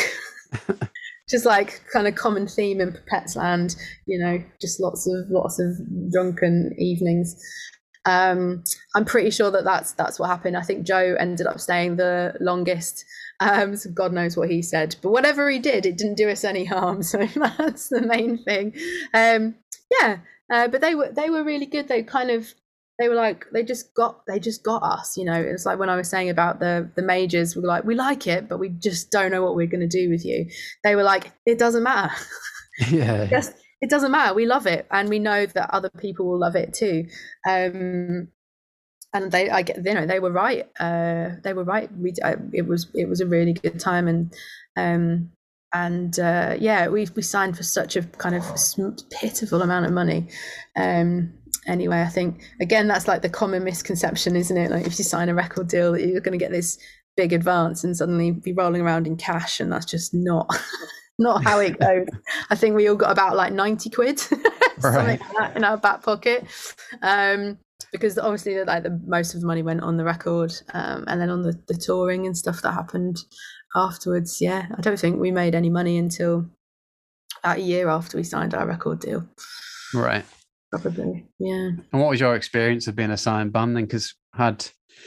Just like kind of common theme in Pets Land, you know, just lots of lots of drunken evenings. Um, I'm pretty sure that that's that's what happened. I think Joe ended up staying the longest. Um, so God knows what he said, but whatever he did, it didn't do us any harm. So that's the main thing. Um, yeah, uh, but they were they were really good. They kind of they were like they just got they just got us. You know, it's like when I was saying about the the majors. We were like, we like it, but we just don't know what we're going to do with you. They were like, it doesn't matter. Yeah. Just, it doesn't matter. We love it, and we know that other people will love it too. Um, and they, I get, you know, they were right. Uh, they were right. We, I, it was, it was a really good time, and, um, and uh, yeah, we we signed for such a kind of pitiful amount of money. Um, anyway, I think again that's like the common misconception, isn't it? Like if you sign a record deal, that you're going to get this big advance and suddenly be rolling around in cash, and that's just not. Not how it goes. I think we all got about like ninety quid right. like that in our back pocket, um, because obviously like the most of the money went on the record, um, and then on the, the touring and stuff that happened afterwards. Yeah, I don't think we made any money until about a year after we signed our record deal. Right. Probably. Yeah. And what was your experience of being a signed band then? Because had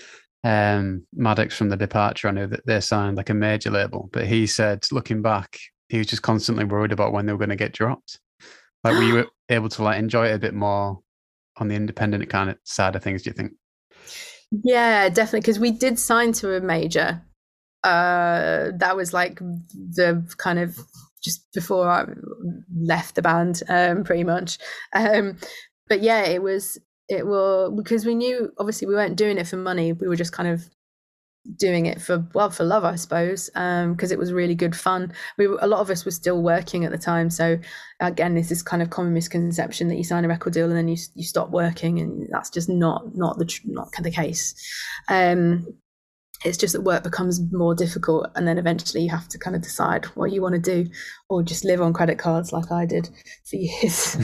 um, Maddox from The Departure, I know that they signed like a major label, but he said, looking back, he was just constantly worried about when they were going to get dropped. Like, were you able to like enjoy it a bit more on the independent kind of side of things, do you think? Yeah, definitely. Because we did sign to a major. Uh, that was like the kind of just before I left the band, um, pretty much. Um, but yeah, it was, it will, because we knew, obviously we weren't doing it for money. We were just kind of doing it for well for love, I suppose, um because it was really good fun. We were, a lot of us were still working at the time, so again this is kind of common misconception that you sign a record deal and then you you stop working, and that's just not not the not the case. Um it's just that work becomes more difficult, and then eventually you have to kind of decide what you want to do, or just live on credit cards like I did for years,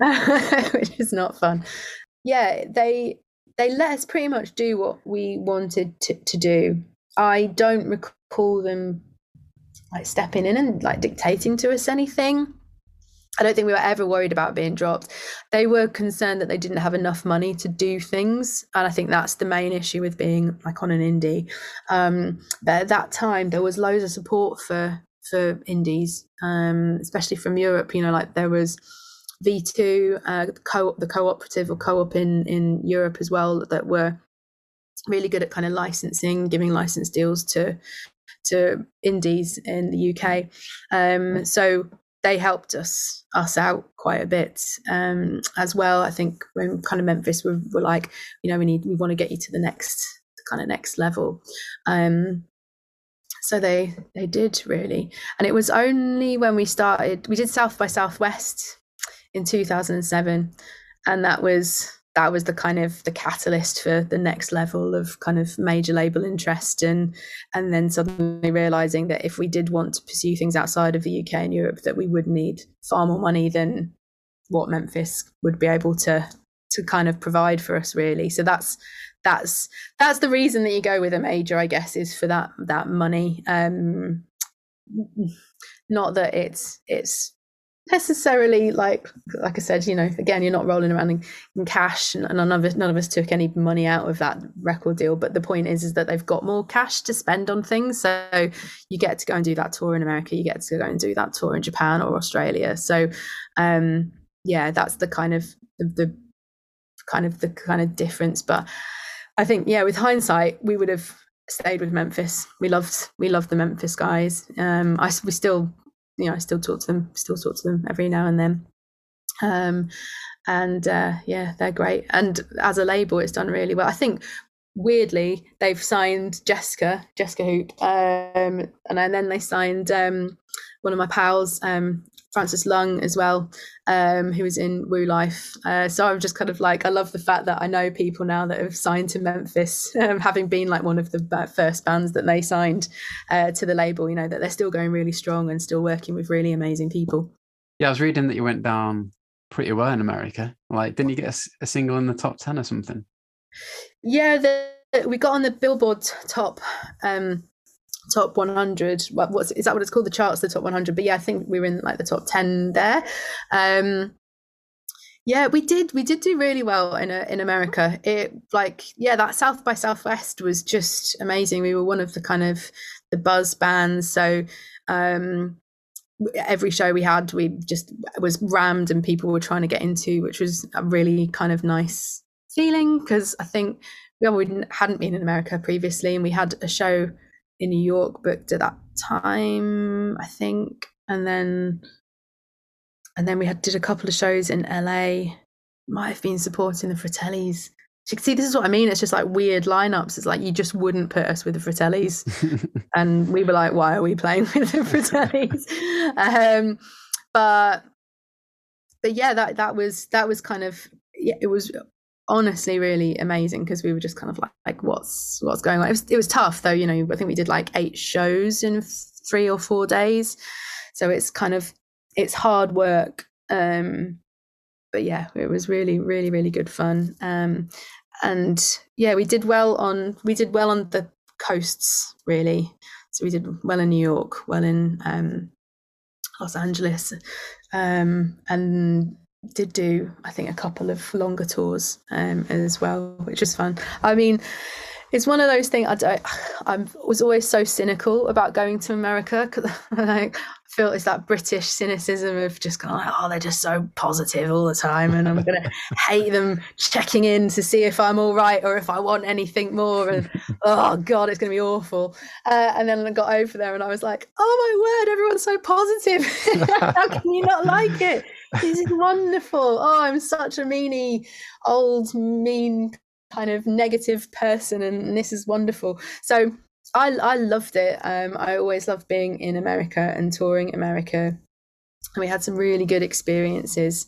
which is not fun. Yeah, they they let us pretty much do what we wanted to, to do. I don't recall them like stepping in and like dictating to us anything. I don't think we were ever worried about being dropped. They were concerned that they didn't have enough money to do things, and I think that's the main issue with being like on an indie. Um, but at that time, there was loads of support for for indies, um, especially from Europe. You know, like there was V two, uh, the, co- the cooperative or co-op in, in Europe as well, that were really good at kind of licensing, giving license deals to to indies in the U K. Um, so they helped us us out quite a bit um, as well. I think when kind of Memphis were, were like, you know, we need we want to get you to the next the kind of next level. Um, so they they did really, and it was only when we started, we did South by Southwest in two thousand seven, and that was that was the kind of the catalyst for the next level of kind of major label interest, and and then suddenly realizing that if we did want to pursue things outside of the U K and Europe, that we would need far more money than what Memphis would be able to to kind of provide for us, really. So that's that's that's the reason that you go with a major, I guess, is for that that money. Um not that it's it's necessarily like like I said, you know, again, you're not rolling around in, in cash, and none of us none of us took any money out of that record deal. But the point is, is that they've got more cash to spend on things. So you get to go and do that tour in America, you get to go and do that tour in Japan or Australia. So um, yeah, that's the kind of the, the kind of the kind of difference. But I think, yeah, with hindsight, we would have stayed with Memphis. We loved we loved the Memphis guys. Um, I we still. You know, I still talk to them, still talk to them every now and then. Um, and uh, yeah, they're great. And as a label, it's done really well. I think, weirdly, they've signed Jessica, Jessica Hoop, um, and then they signed um, one of my pals, um, Francis Lung as well, um, who was in Woo Life. Uh, so I'm just kind of like, I love the fact that I know people now that have signed to Memphis, um, having been like one of the first bands that they signed uh, to the label, you know, that they're still going really strong and still working with really amazing people. Yeah, I was reading that you went down pretty well in America. Like, didn't you get a, a single in the top ten or something? Yeah, the, we got on the Billboard top um, top one hundred. What, what's is that what it's called? The charts, the top one hundred. But yeah, I think we were in like the top ten there. Um, yeah, we did we did do really well in a, in America. It like yeah, that South by Southwest was just amazing. We were one of the kind of the buzz bands. So um, every show we had, we just was rammed, and people were trying to get into, which was a really kind of nice feeling, because I think we hadn't been in America previously, and we had a show in New York booked at that time, I think, and then and then we had did a couple of shows in L A. Might have been supporting the Fratellis. You can see, this is what I mean. It's just like weird lineups. It's like you just wouldn't put us with the Fratellis, and we were like, "Why are we playing with the Fratellis?" um, but but yeah, that that was that was kind of yeah, it was honestly really amazing, because we were just kind of like, like what's what's going on. It was it was tough though, you know. I think we did like eight shows in three or four days, so it's kind of it's hard work. Um, but yeah, it was really really really good fun. Um, and yeah, we did well on we did well on the coasts really. So we did well in New York, well in um, Los Angeles, um, and did do I think a couple of longer tours um, as well, which is fun. I mean, it's one of those things. I don't, I was always so cynical about going to America, because I feel it's that British cynicism of just going like, oh, they're just so positive all the time, and I'm gonna hate them checking in to see if I'm all right or if I want anything more, and oh god, it's gonna be awful. Uh, and then I got over there and I was like, oh my word, everyone's so positive. How can you not like it? This is wonderful. Oh, I'm such a meanie, old, mean, kind of negative person, and this is wonderful. So I I loved it. Um, I always loved being in America and touring America, and we had some really good experiences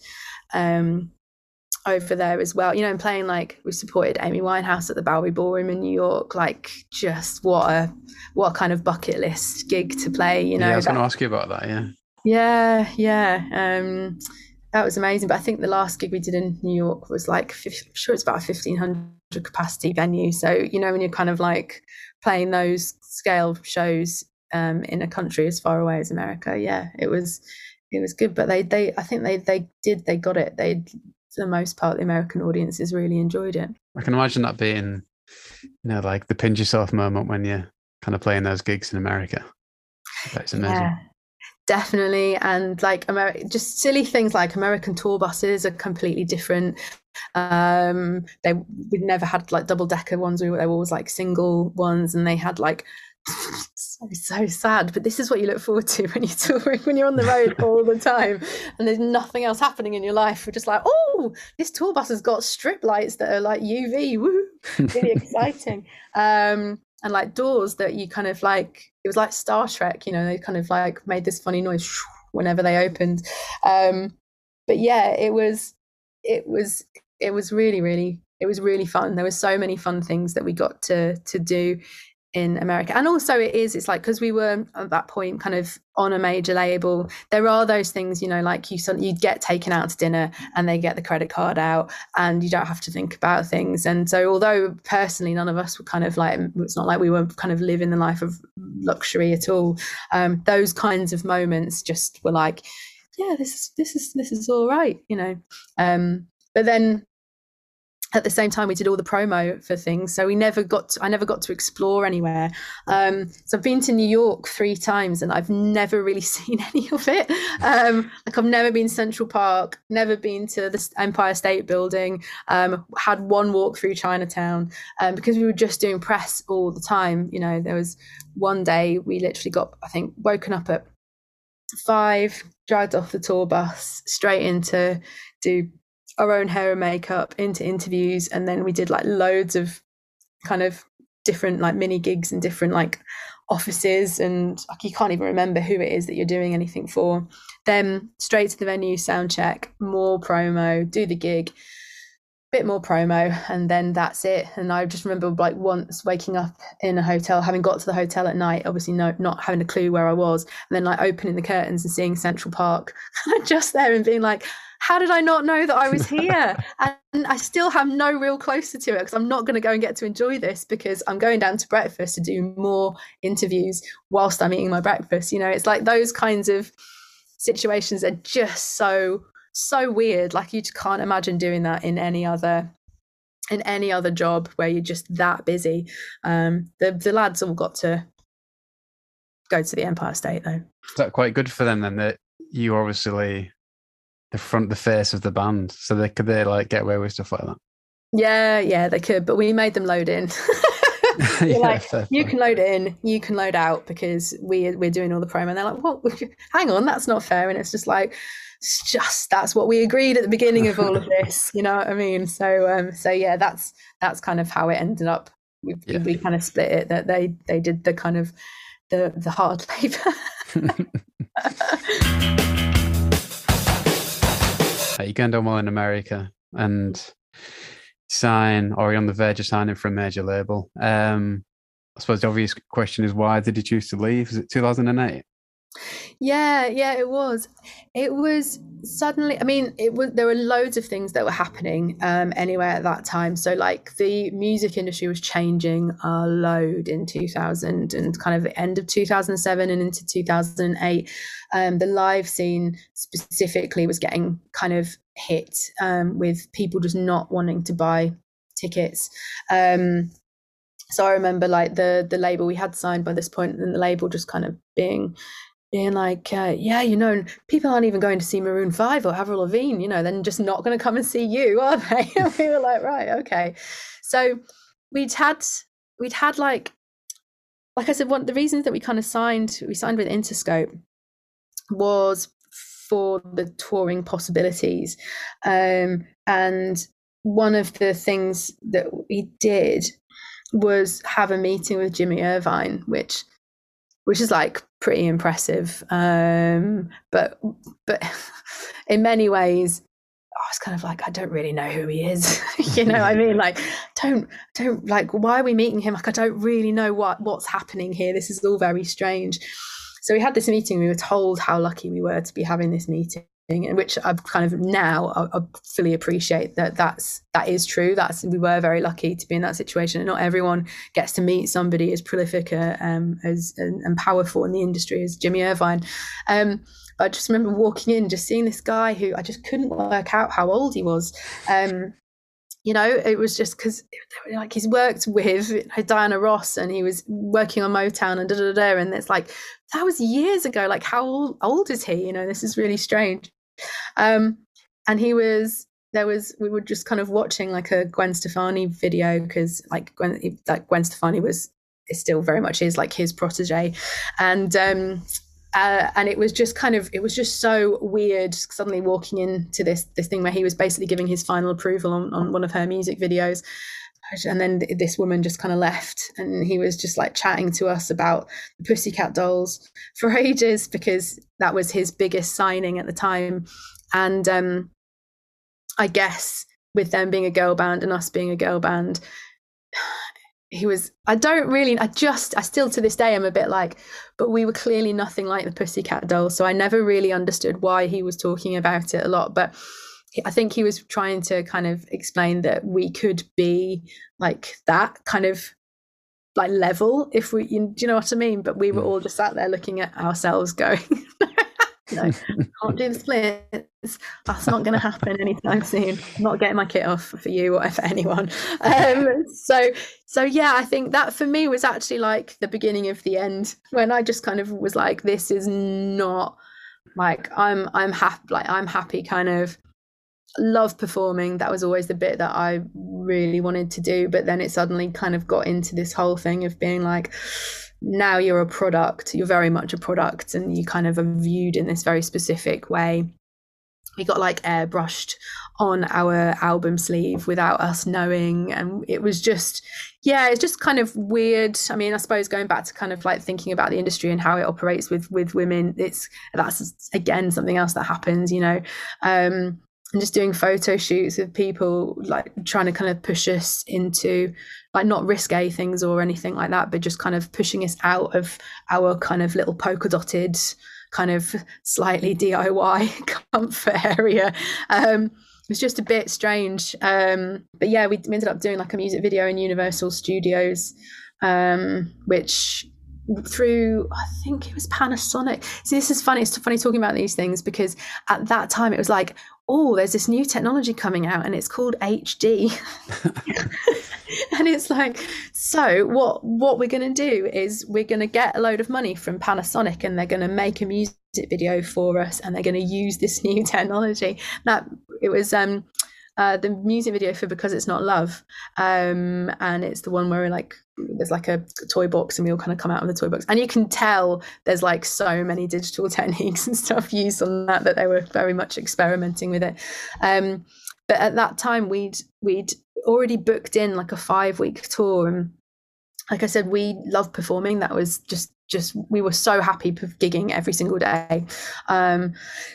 um, over there as well. You know, and playing, like, we supported Amy Winehouse at the Bowery Ballroom in New York. Like, just what a what a kind of bucket list gig to play. You know, yeah, I was that, going to ask you about that. Yeah. Yeah, yeah. Um, that was amazing. But I think the last gig we did in New York was like, I'm sure it's about a fifteen hundred capacity venue. So, you know, when you're kind of like playing those scale shows um, in a country as far away as America, yeah, it was it was good. But they, they I think they, they did, they got it. They, for the most part, the American audiences really enjoyed it. I can imagine that being, you know, like the pinch yourself moment when you're kind of playing those gigs in America. That's amazing. Yeah. Definitely. And like Ameri- just silly things like American tour buses are completely different. Um, they we'd never had like double decker ones. We were, they were always like single ones, and they had like so so sad. But this is what you look forward to when you're touring, when you're on the road all the time, and there's nothing else happening in your life. We're just like, oh, this tour bus has got strip lights that are like U V. Woo, really exciting. Um, and like doors that you kind of like, it was like Star Trek, you know, they kind of like made this funny noise whenever they opened. Um, but yeah, it was, it was, it was really, really, it was really fun. There were so many fun things that we got to to do in America. And also it is, it's like, because we were at that point kind of on a major label, there are those things, you know, like you you get taken out to dinner and they get the credit card out and you don't have to think about things. And so although personally none of us were kind of like, it's not like we were kind of living the life of luxury at all, um, those kinds of moments just were like, yeah, this is this is this is all right, you know. Um, but then at the same time, we did all the promo for things, so we never got to, I never got to explore anywhere. Um, so I've been to New York three times and I've never really seen any of it. Um, like I've never been Central Park, never been to the Empire State Building, um, had one walk through Chinatown, um, because we were just doing press all the time. You know, there was one day we literally got, I think, woken up at five, dragged off the tour bus, straight into do our own hair and makeup, into interviews, and then we did like loads of kind of different like mini gigs in different like offices, and like you can't even remember who it is that you're doing anything for. Then straight to the venue, sound check, more promo, do the gig, bit more promo, and then that's it. And I just remember like once waking up in a hotel, having got to the hotel at night, obviously no, not having a clue where I was, and then like opening the curtains and seeing Central Park just there and being like, how did I not know that I was here? And I still have no real closer to it, because I'm not going to go and get to enjoy this, because I'm going down to breakfast to do more interviews whilst I'm eating my breakfast. You know, it's like those kinds of situations are just so so weird. Like you just can't imagine doing that in any other in any other job where you're just that busy. Um the the lads all got to go to the Empire State though. Is that quite good for them then, that you obviously the front the face of the band, so they could they like get away with stuff like that? Yeah, yeah, they could, but we made them load in. yeah, like, you can load in, you can load out, because we we're doing all the promo. And they're like, well, hang on, that's not fair. And it's just like, it's just that's what we agreed at the beginning of all of this, you know what I mean? So um so yeah, that's that's kind of how it ended up. We yeah. we kind of split it, that they they did the kind of the the hard labor. You're going down well in America and sign, or you're on the verge of signing for a major label. Um, I suppose the obvious question is, why did you choose to leave? Was it two thousand eight? Yeah, yeah, it was. It was suddenly, I mean, it was, there were loads of things that were happening um, anyway at that time. So like the music industry was changing a load in two thousand and kind of the end of two thousand seven and into two thousand eight. Um, the live scene specifically was getting kind of hit um, with people just not wanting to buy tickets. Um, so I remember like the the label we had signed by this point, and the label just kind of being being like, uh, yeah, you know, people aren't even going to see Maroon five or Avril Lavigne, you know, then just not going to come and see you, are they? And we were like, right, okay. So we'd had, we'd had like, like I said, one the reasons that we kind of signed, we signed with Interscope was for the touring possibilities. Um, and one of the things that we did was have a meeting with Jimmy Irvine, which which is like pretty impressive. Um, but but in many ways, I was kind of like, I don't really know who he is. You know what I mean? Like, don't, don't like, why are we meeting him? Like, I don't really know what, what's happening here. This is all very strange. So we had this meeting. We were told how lucky we were to be having this meeting, and which I've kind of now I, I fully appreciate that that's that is true. That's we were very lucky to be in that situation, and not everyone gets to meet somebody as prolific uh, um, as and, and powerful in the industry as Jimmy Irvine. Um, but I just remember walking in, just seeing this guy who I just couldn't work out how old he was. Um, You know, it was just because like he's worked with Diana Ross and he was working on Motown and da da da, and it's like that was years ago. Like, how old is he? You know, this is really strange. Um, and he was there was we were just kind of watching like a Gwen Stefani video, because like Gwen like Gwen Stefani was is still very much is like his protege, and um, Uh, and it was just kind of, it was just so weird suddenly walking into this this thing where he was basically giving his final approval on, on one of her music videos. And then this woman just kind of left, and he was just like chatting to us about the Pussycat Dolls for ages, because that was his biggest signing at the time. And um, I guess with them being a girl band and us being a girl band, he was, I don't really, I just, I still to this day, I'm a bit like, but we were clearly nothing like the Pussycat Dolls. So I never really understood why he was talking about it a lot. But I think he was trying to kind of explain that we could be like that kind of like level if we, you, do you know what I mean? But we were all just sat there looking at ourselves going, no, can't do the splits. That's not going to happen anytime soon. I'm not getting my kit off for you or for anyone. Um, so, so yeah, I think that for me was actually like the beginning of the end, when I just kind of was like, this is not like I'm I'm happy. Like I'm happy. Kind of love performing. That was always the bit that I really wanted to do. But then it suddenly kind of got into this whole thing of being like, now you're a product, you're very much a product, and you kind of are viewed in this very specific way. We got like airbrushed on our album sleeve without us knowing. And it was just, yeah, it's just kind of weird. I mean, I suppose going back to kind of like thinking about the industry and how it operates with with women, it's that's again something else that happens, you know. Um, and just doing photo shoots with people like trying to kind of push us into like not risque things or anything like that, but just kind of pushing us out of our kind of little polka dotted kind of slightly D I Y comfort area. Um, it was just a bit strange. Um, but yeah, we ended up doing like a music video in Universal Studios, um, which through, I think it was Panasonic. See, this is funny. It's funny talking about these things because at that time it was like, oh, there's this new technology coming out and it's called H D. And it's like, so what what we're going to do is we're going to get a load of money from Panasonic and they're going to make a music video for us and they're going to use this new technology. That it was um uh the music video for Because It's Not Love, um and it's the one where like there's like a toy box and we all kind of come out of the toy box and you can tell there's like so many digital techniques and stuff used on that that they were very much experimenting with it. Um but at that time we'd we'd already booked in like a five week tour, and like I said, we love performing. That was just just we were so happy gigging every single day. Um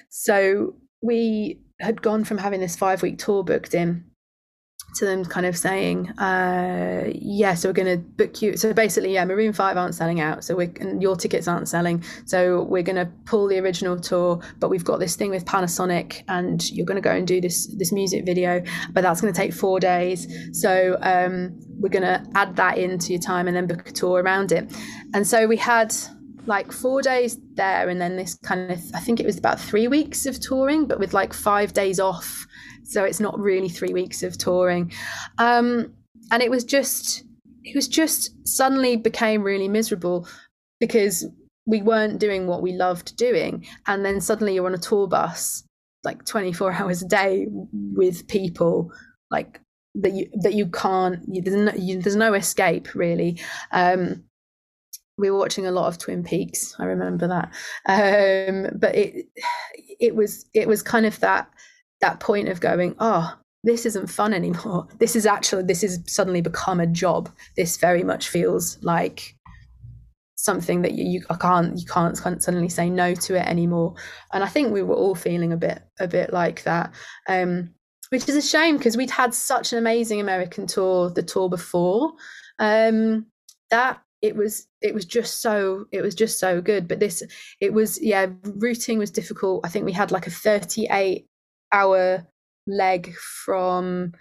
so we had gone from having this five week tour booked in to them kind of saying, uh, yeah, so we're going to book you. So basically, yeah, Maroon five aren't selling out. So we're, and your tickets aren't selling. So we're going to pull the original tour, but we've got this thing with Panasonic and you're going to go and do this, this music video, but that's going to take four days. So um, we're going to add that into your time and then book a tour around it. And so we had like four days there and then this kind of, I think it was about three weeks of touring, but with like five days off. So it's not really three weeks of touring. Um, and it was just, it was just suddenly became really miserable because we weren't doing what we loved doing. And then suddenly you're on a tour bus, like twenty-four hours a day with people like that you, that you can't, you, there's, no, you, there's no escape really. Um, we were watching a lot of Twin Peaks. I remember that. Um, but it, it was, it was kind of that, that point of going, oh, this isn't fun anymore. This is actually, this has suddenly become a job. This very much feels like something that you, you I can't, you can't, can't suddenly say no to it anymore. And I think we were all feeling a bit, a bit like that, um, which is a shame because we'd had such an amazing American tour, the tour before, um, that it was, it was just so, it was just so good. But this, it was, yeah, routing was difficult. I think we had like a thirty-eight hour leg from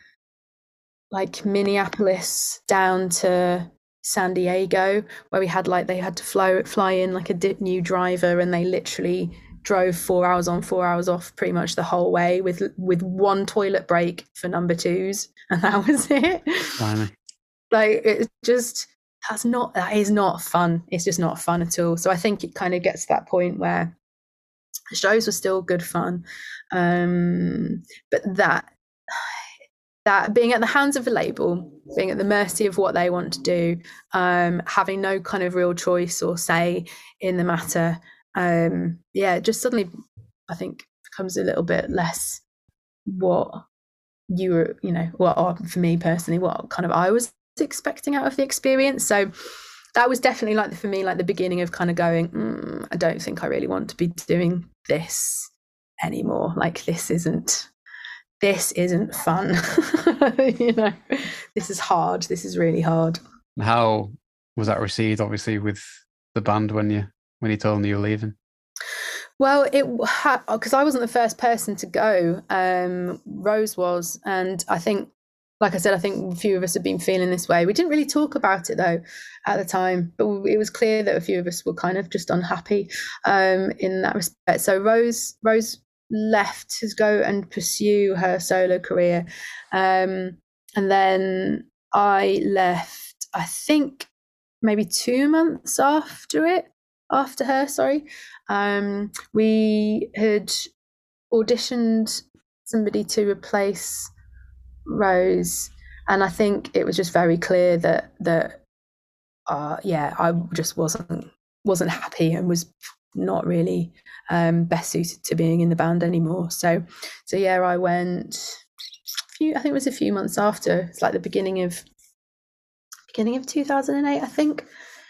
like Minneapolis down to San Diego, where we had like they had to fly fly in like a new driver, and they literally drove four hours on, four hours off, pretty much the whole way, with with one toilet break for number twos, and that was it. Finally. Like it just that's not that is not fun. It's just not fun at all. So I think it kind of gets to that point where the shows were still good fun, um, but that that being at the hands of a label, being at the mercy of what they want to do, um, having no kind of real choice or say in the matter, um, yeah, just suddenly I think becomes a little bit less what you were, you know, what or for me personally, what kind of I was expecting out of the experience. So that was definitely like for me, like the beginning of kind of going, mm, I don't think I really want to be doing this anymore. Like this isn't, this isn't fun. You know, this is hard. This is really hard. How was that received? Obviously, with the band when you when you told them you were leaving. Well, it because I wasn't the first person to go. Um, Rose was, and I think. Like I said, I think a few of us have been feeling this way. We didn't really talk about it though at the time, but it was clear that a few of us were kind of just unhappy um, in that respect. So Rose, Rose left to go and pursue her solo career, um, and then I left. I think maybe two months after it, after her. Sorry, um, we had auditioned somebody to replace Rose, and I think it was just very clear that that uh yeah I just wasn't wasn't happy and was not really um best suited to being in the band anymore. So so yeah I went few, I think it was a few months after. It's like the beginning of beginning of two thousand eight, I think.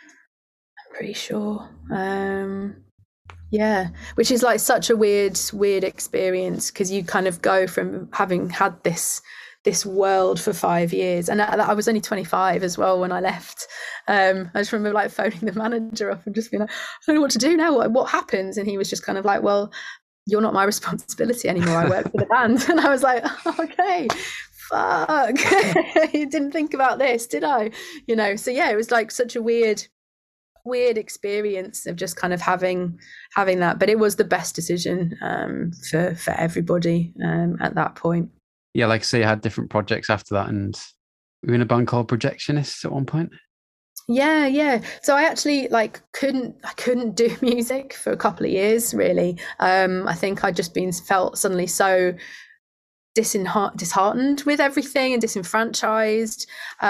I'm pretty sure. Um, yeah, which is like such a weird, weird experience, because you kind of go from having had this this world for five years, and I, I was only twenty-five as well when I left. Um, I just remember like phoning the manager up and just being like, I don't know what to do now. What, what happens? And he was just kind of like, well, you're not my responsibility anymore. I work for the band. And I was like, oh, okay, fuck. You didn't think about this, did I? You know, so yeah, it was like such a weird, weird experience of just kind of having having that. But it was the best decision um, for, for everybody um, at that point. Yeah, like I say, you had different projects after that, and we were in a band called Projectionists at one point. Yeah, yeah. So I actually like couldn't I couldn't do music for a couple of years, really. Um, I think I'd just been felt suddenly so disheart- disheartened with everything and disenfranchised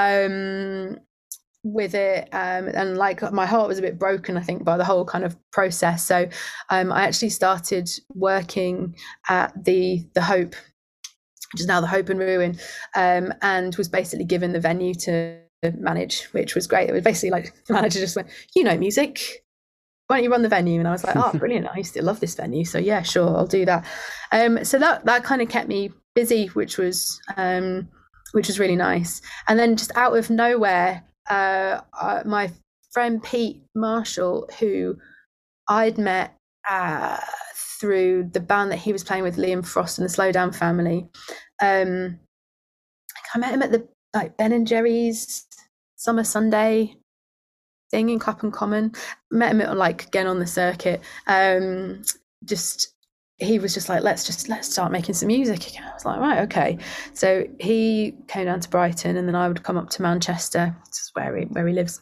um, with it, um, and like my heart was a bit broken, I think, by the whole kind of process. So um, I actually started working at the the Hope, which is now the Hope and Ruin, um, and was basically given the venue to manage, which was great. It was basically like the manager just went, you know music, why don't you run the venue? And I was like, oh, brilliant, I used to love this venue, so yeah, sure, I'll do that. Um, so that that kind of kept me busy, which was um, which was really nice. And then just out of nowhere, uh, uh, my friend Pete Marshall, who I'd met uh, through the band that he was playing with, Liam Frost and the Slowdown Family, um, I met him at the like Ben and Jerry's Summer Sunday thing in Clapham Common. Met him at, like, again on the circuit. Um, just he was just like, let's just let's start making some music again. I was like, right, okay. So he came down to Brighton, and then I would come up to Manchester, which is where he where he lives.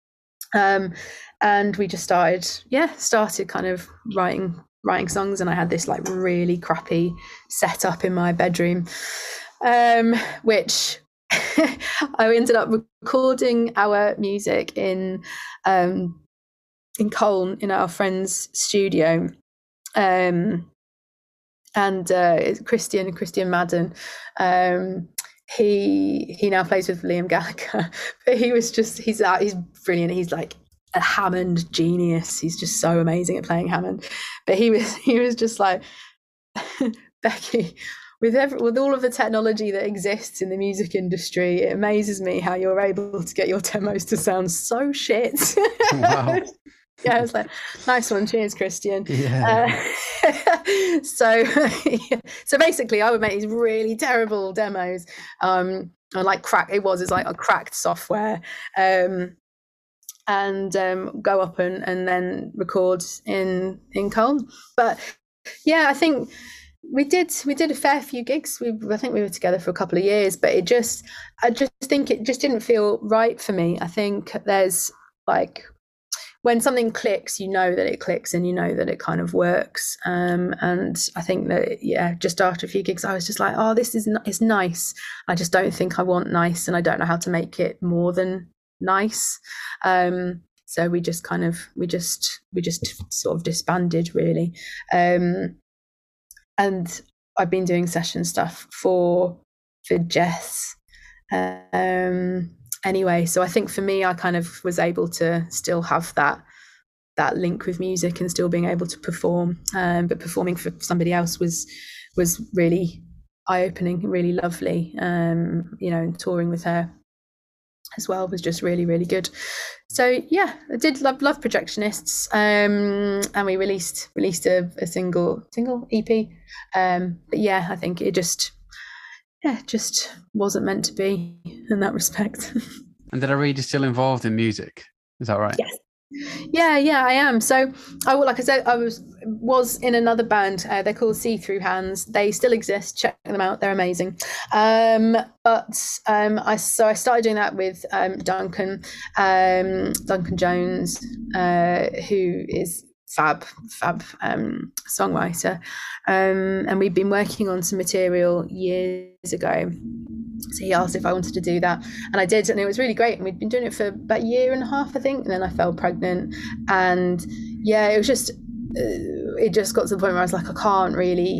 Um, and we just started, yeah, started kind of writing writing songs, and I had this like really crappy setup in my bedroom, um, which I ended up recording our music in um, in Colne in our friend's studio, um, and uh, Christian Christian Madden. Um, he he now plays with Liam Gallagher, but he was just he's out he's brilliant. He's like a Hammond genius. He's just so amazing at playing Hammond. But he was he was just like, Becky, with every, with all of the technology that exists in the music industry, it amazes me how you're able to get your demos to sound so shit. Wow. Yeah, I was like, nice one, cheers, Christian. Yeah. Uh, so, yeah. so basically, I would make these really terrible demos, um, and like crack. It was it's like a cracked software, um, and um, go up and, and then record in in Colne. But yeah, I think we did we did a fair few gigs. We I think we were together for a couple of years, but it just I just think it just didn't feel right for me. I think there's like, when something clicks, you know that it clicks, and you know that it kind of works. Um, and I think that, yeah, just after a few gigs, I was just like, oh, this is n- it's nice. I just don't think I want nice, and I don't know how to make it more than nice. Um, so we just kind of, we just, we just sort of disbanded, really. Um, and I've been doing session stuff for, for Jess. Um, anyway, so I think for me, I kind of was able to still have that that link with music and still being able to perform, um, but performing for somebody else was was really eye-opening, really lovely. Um, you know, and touring with her as well was just really, really good. So yeah, I did love love Projectionists, um, and we released released a, a single single E P. Um, but yeah, I think it just. Yeah, it just wasn't meant to be in that respect. And did I read you're still involved in music? Is that right? Yes. Yeah, yeah, I am. So, I like I said, I was was in another band. Uh, they're called See Through Hands. They still exist. Check them out. They're amazing. Um, but um, I so I started doing that with um, Duncan, um, Duncan Jones, uh, who is fab, fab um, songwriter, um, and we'd been working on some material years ago. So he asked if I wanted to do that, and I did, and it was really great. And we'd been doing it for about a year and a half, I think, and then I fell pregnant, and yeah, it was just uh, it just got to the point where I was like, I can't really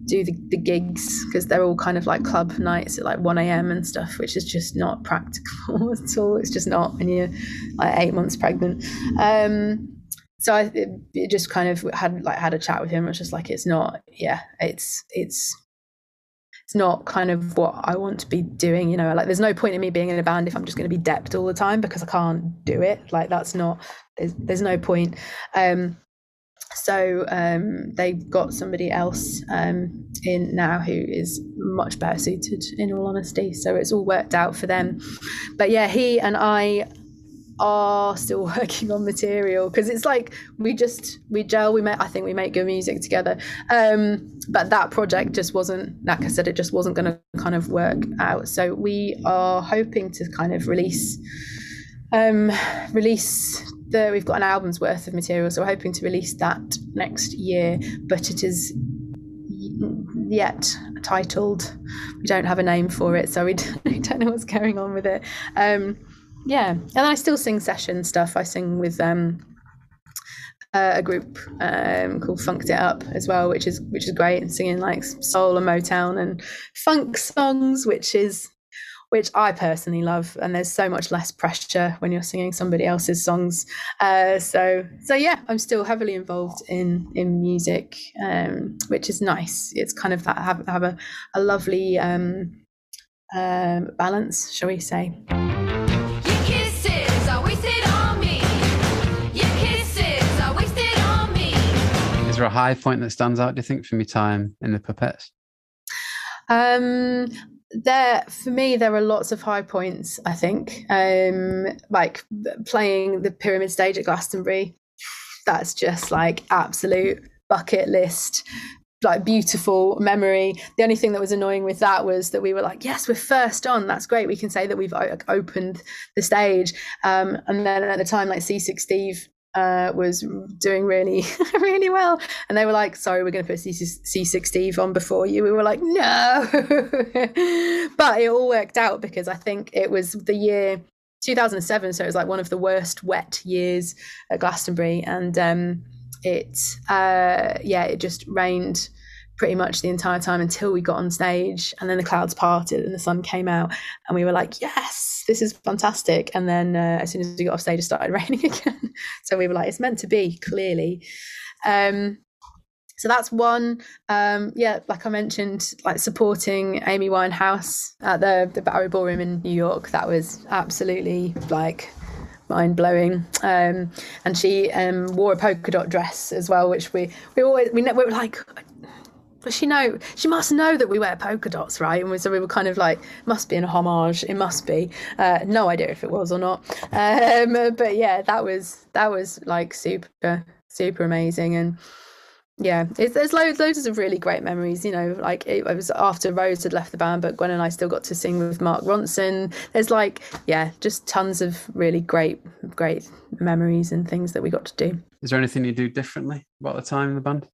do the, the gigs, because they're all kind of like club nights at like one a.m. and stuff, which is just not practical at all. It's just not when you're like eight months pregnant. Um, so I it, it just kind of had like had a chat with him. It was just like, it's not, yeah, it's it's it's not kind of what I want to be doing, you know. Like, there's no point in me being in a band if I'm just going to be depped all the time, because I can't do it. Like, that's not, there's, there's no point. Um, so um, they've got somebody else um, in now who is much better suited, in all honesty. So it's all worked out for them. But yeah, he and I are still working on material, because it's like we just we gel we make I think we make good music together, um but that project just wasn't, like I said, it just wasn't going to kind of work out. So we are hoping to kind of release um release the we've got an album's worth of material, so we're hoping to release that next year, but it is yet titled, we don't have a name for it, so we don't, we don't know what's going on with it. um Yeah, and I still sing session stuff. I sing with um, uh, a group um, called Funked It Up as well, which is which is great, and singing like soul and Motown and funk songs, which is which I personally love. And there's so much less pressure when you're singing somebody else's songs. Uh, so so yeah, I'm still heavily involved in in music, um, which is nice. It's kind of that have have a a lovely um, um, balance, shall we say? Is there a high point that stands out, do you think, from your time in the Puppets? Um, there, for me, there are lots of high points, I think. Um, like playing the Pyramid Stage at Glastonbury, that's just like absolute bucket list, like beautiful memory. The only thing that was annoying with that was that we were like, yes, we're first on, that's great, we can say that we've opened the stage. Um, and then at the time, like C six Steve Uh, was doing really, really well, and they were like, "Sorry, we're going to put C six Steve on before you." We were like, "No," but it all worked out, because I think it was the year two thousand seven, so it was like one of the worst wet years at Glastonbury, and um, it, uh, yeah, it just rained pretty much the entire time until we got on stage, and then the clouds parted and the sun came out, and we were like, yes, this is fantastic. And then uh, as soon as we got off stage, it started raining again. So we were like, it's meant to be, clearly. Um, so that's one. Um, yeah, like I mentioned, like supporting Amy Winehouse at the, the Bowery Ballroom in New York, that was absolutely like mind-blowing. Um, and she um, wore a polka dot dress as well, which we we always we, we were like, but she know she must know that we wear polka dots, right? And we, so we were kind of like, must be an homage, it must be. Uh, no idea if it was or not. Um, but yeah, that was that was like super super amazing. And yeah, it's, there's loads loads of really great memories. You know, like it, it was after Rose had left the band, but Gwen and I still got to sing with Mark Ronson. There's like, yeah, just tons of really great great memories and things that we got to do. Is there anything you do differently about the time in the band?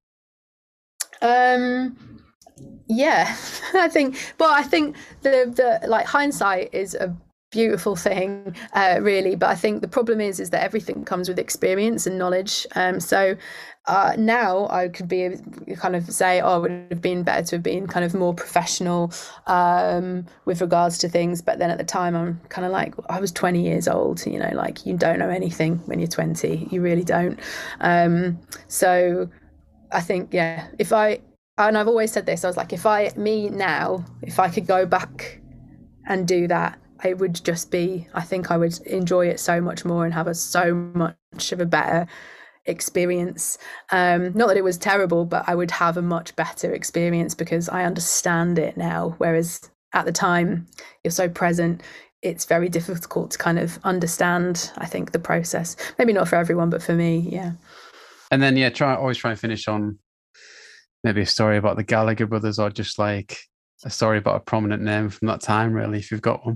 Um, yeah, I think, well, I think the, the, like hindsight is a beautiful thing, uh, really. But I think the problem is, is that everything comes with experience and knowledge. Um, so, uh, now I could be kind of say, oh, it would have been better to have been kind of more professional, um, with regards to things. But then at the time, I'm kind of like, I was twenty years old, you know, like you don't know anything when you're twenty, you really don't. Um, so I think, yeah, if I, and I've always said this, I was like, if I, me now, if I could go back and do that, it would just be, I think I would enjoy it so much more and have a so much of a better experience. Um, not that it was terrible, but I would have a much better experience because I understand it now. Whereas at the time, you're so present, it's very difficult to kind of understand, I think, the process. Maybe not for everyone, but for me, yeah. And then, yeah, try always try and finish on maybe a story about the Gallagher brothers, or just like a story about a prominent name from that time, really, if you've got one.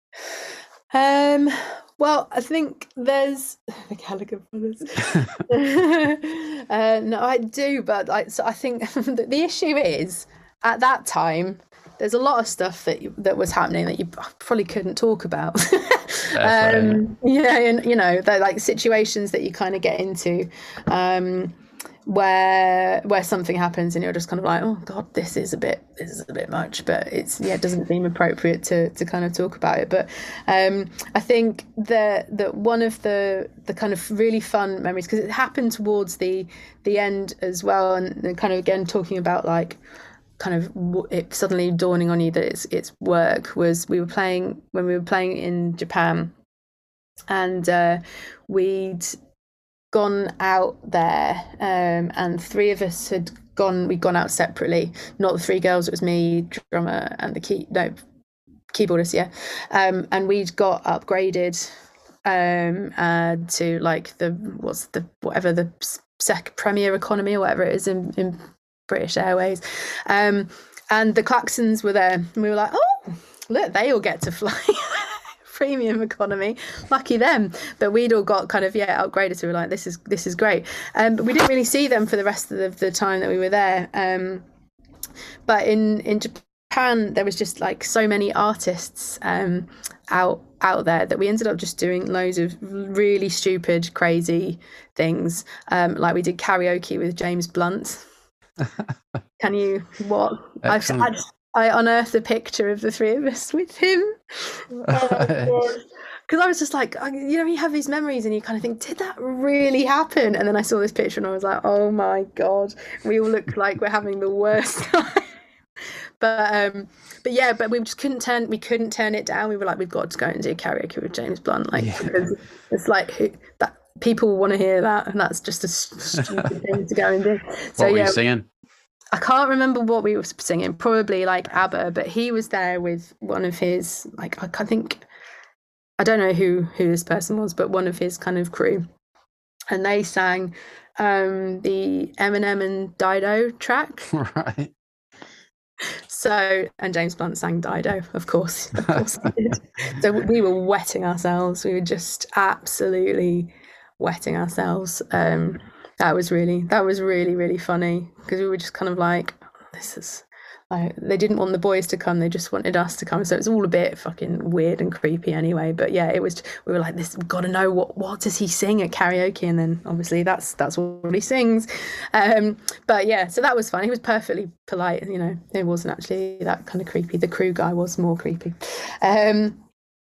Um, well, I think there's the Gallagher brothers. uh, no, I do, but I, so I think the, the issue is, at that time, there's a lot of stuff that you, that was happening that you probably couldn't talk about. um, yeah, and you know, they're like situations that you kind of get into. Um, where where something happens and you're just kind of like, oh god, this is a bit this is a bit much, but it's yeah, it doesn't seem appropriate to to kind of talk about it. But um I think that that one of the the kind of really fun memories, because it happened towards the the end as well, and, and kind of again talking about like kind of it suddenly dawning on you that it's it's work, was we were playing when we were playing in Japan, and uh we'd gone out there, um, and three of us had gone. We'd gone out separately. Not the three girls. It was me, drummer, and the key no keyboardist. Yeah, um, and we'd got upgraded um, uh, to like the what's the whatever the sec Premier Economy or whatever it is in, in British Airways, um, and the Klaxons were there. And we were like, oh, look, they all get to fly. Premium economy, lucky them. But we'd all got kind of yeah upgraded, so we were like, this is this is great. Um, but we didn't really see them for the rest of the, the time that we were there. Um, but in in Japan, there was just like so many artists um, out out there that we ended up just doing loads of really stupid, crazy things. Um, like we did karaoke with James Blunt. Can you what? I've, I've I unearthed a picture of the three of us with him. Oh, because I was just like, you know, you have these memories and you kind of think, did that really happen? And then I saw this picture and I was like, oh my god, we all look like we're having the worst time. But um, but yeah, but we just couldn't turn we couldn't turn it down. We were like, we've got to go and do karaoke with James Blunt, like yeah. Because it's like who, that people want to hear that, and that's just a stupid thing to go and do. So what were yeah, you singing? I can't remember what we were singing, probably like ABBA, but he was there with one of his, like, I think, I don't know who, who this person was, but one of his kind of crew. And they sang um, the Eminem and Dido track. Right. So, and James Blunt sang Dido, of course. Of course he did. So we were wetting ourselves. We were just absolutely wetting ourselves. Um That was really, that was really, really funny, because we were just kind of like, this is, like, they didn't want the boys to come, they just wanted us to come. So it's all a bit fucking weird and creepy anyway. But yeah, it was, we were like, this, we've got to know what, what does he sing at karaoke? And then obviously that's, that's what he sings. Um, but yeah, so that was fun. He was perfectly polite, you know, it wasn't actually that kind of creepy. The crew guy was more creepy. Um,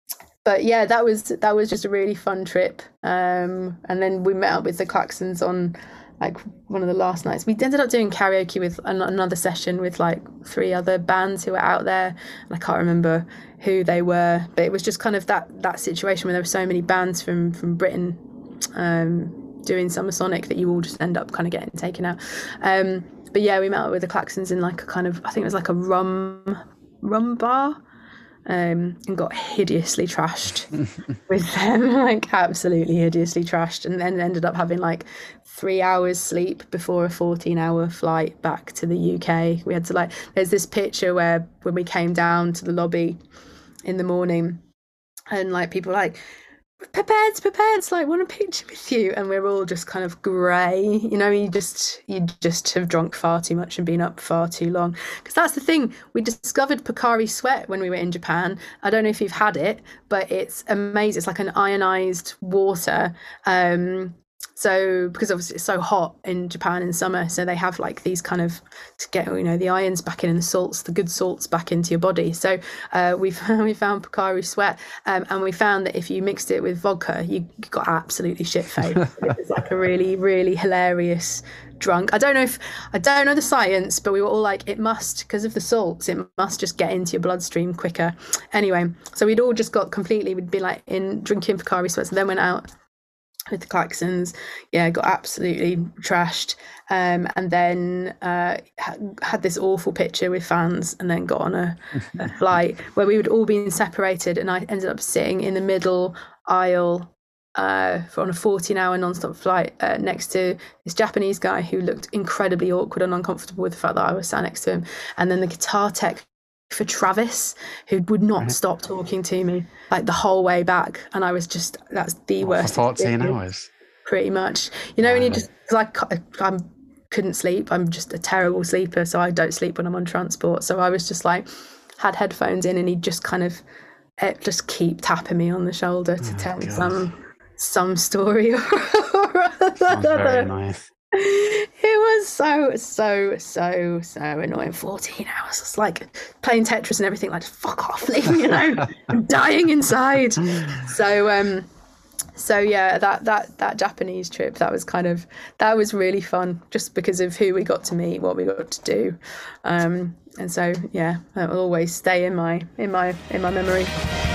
But yeah, that was that was just a really fun trip. Um, and then we met up with the Klaxons on like one of the last nights. We ended up doing karaoke with an- another session with like three other bands who were out there, and I can't remember who they were. But it was just kind of that that situation where there were so many bands from from Britain um, doing Summer Sonic that you all just end up kind of getting taken out. Um, but yeah, we met up with the Klaxons in like a kind of, I think it was like a rum rum bar. Um, and got hideously trashed with them, like absolutely hideously trashed, and then ended up having like three hours sleep before a fourteen hour flight back to the U K. We had to like, there's this picture where when we came down to the lobby in the morning, and like people were like, Pipeds, Pipeds, like want a picture with you, and we're all just kind of grey, you know, you just you just have drunk far too much and been up far too long. Because that's the thing, we discovered Pocari Sweat when we were in Japan. I don't know if you've had it, but it's amazing. It's like an ionized water. Um, so because obviously it's so hot in Japan in summer, so they have like these kind of to get, you know, the ions back in and the salts, the good salts back into your body. So uh, we we found Pocari Sweat, um, and we found that if you mixed it with vodka, you got absolutely shit faced. It was like a really really hilarious drunk. I don't know if I don't know the science, but we were all like, it must, because of the salts, it must just get into your bloodstream quicker. Anyway, so we'd all just got completely, we'd be like in drinking Pocari Sweats, and then went out with the Klaxons, yeah, got absolutely trashed, um, and then uh, had this awful picture with fans, and then got on a, a flight where we would all been separated, and I ended up sitting in the middle aisle uh, for on a fourteen hour non-stop flight uh, next to this Japanese guy who looked incredibly awkward and uncomfortable with the fact that I was sat next to him, and then the guitar tech for Travis, who would not right. stop talking to me like the whole way back, and I was just, that's the what, worst. For fourteen hours, pretty much. You know, wow. when you just like I couldn't sleep. I'm just a terrible sleeper, so I don't sleep when I'm on transport. So I was just like had headphones in, and he'd just kind of it just keep tapping me on the shoulder to oh, tell me God. some some story or other. Very nice. It was so, so, so, so annoying. fourteen hours. It's like playing Tetris and everything. Like, fuck off, leave me alone. I'm dying inside. So, um, so yeah, that that that Japanese trip, that was kind of that was really fun, just because of who we got to meet, what we got to do, um, and so yeah, that will always stay in my in my in my memory.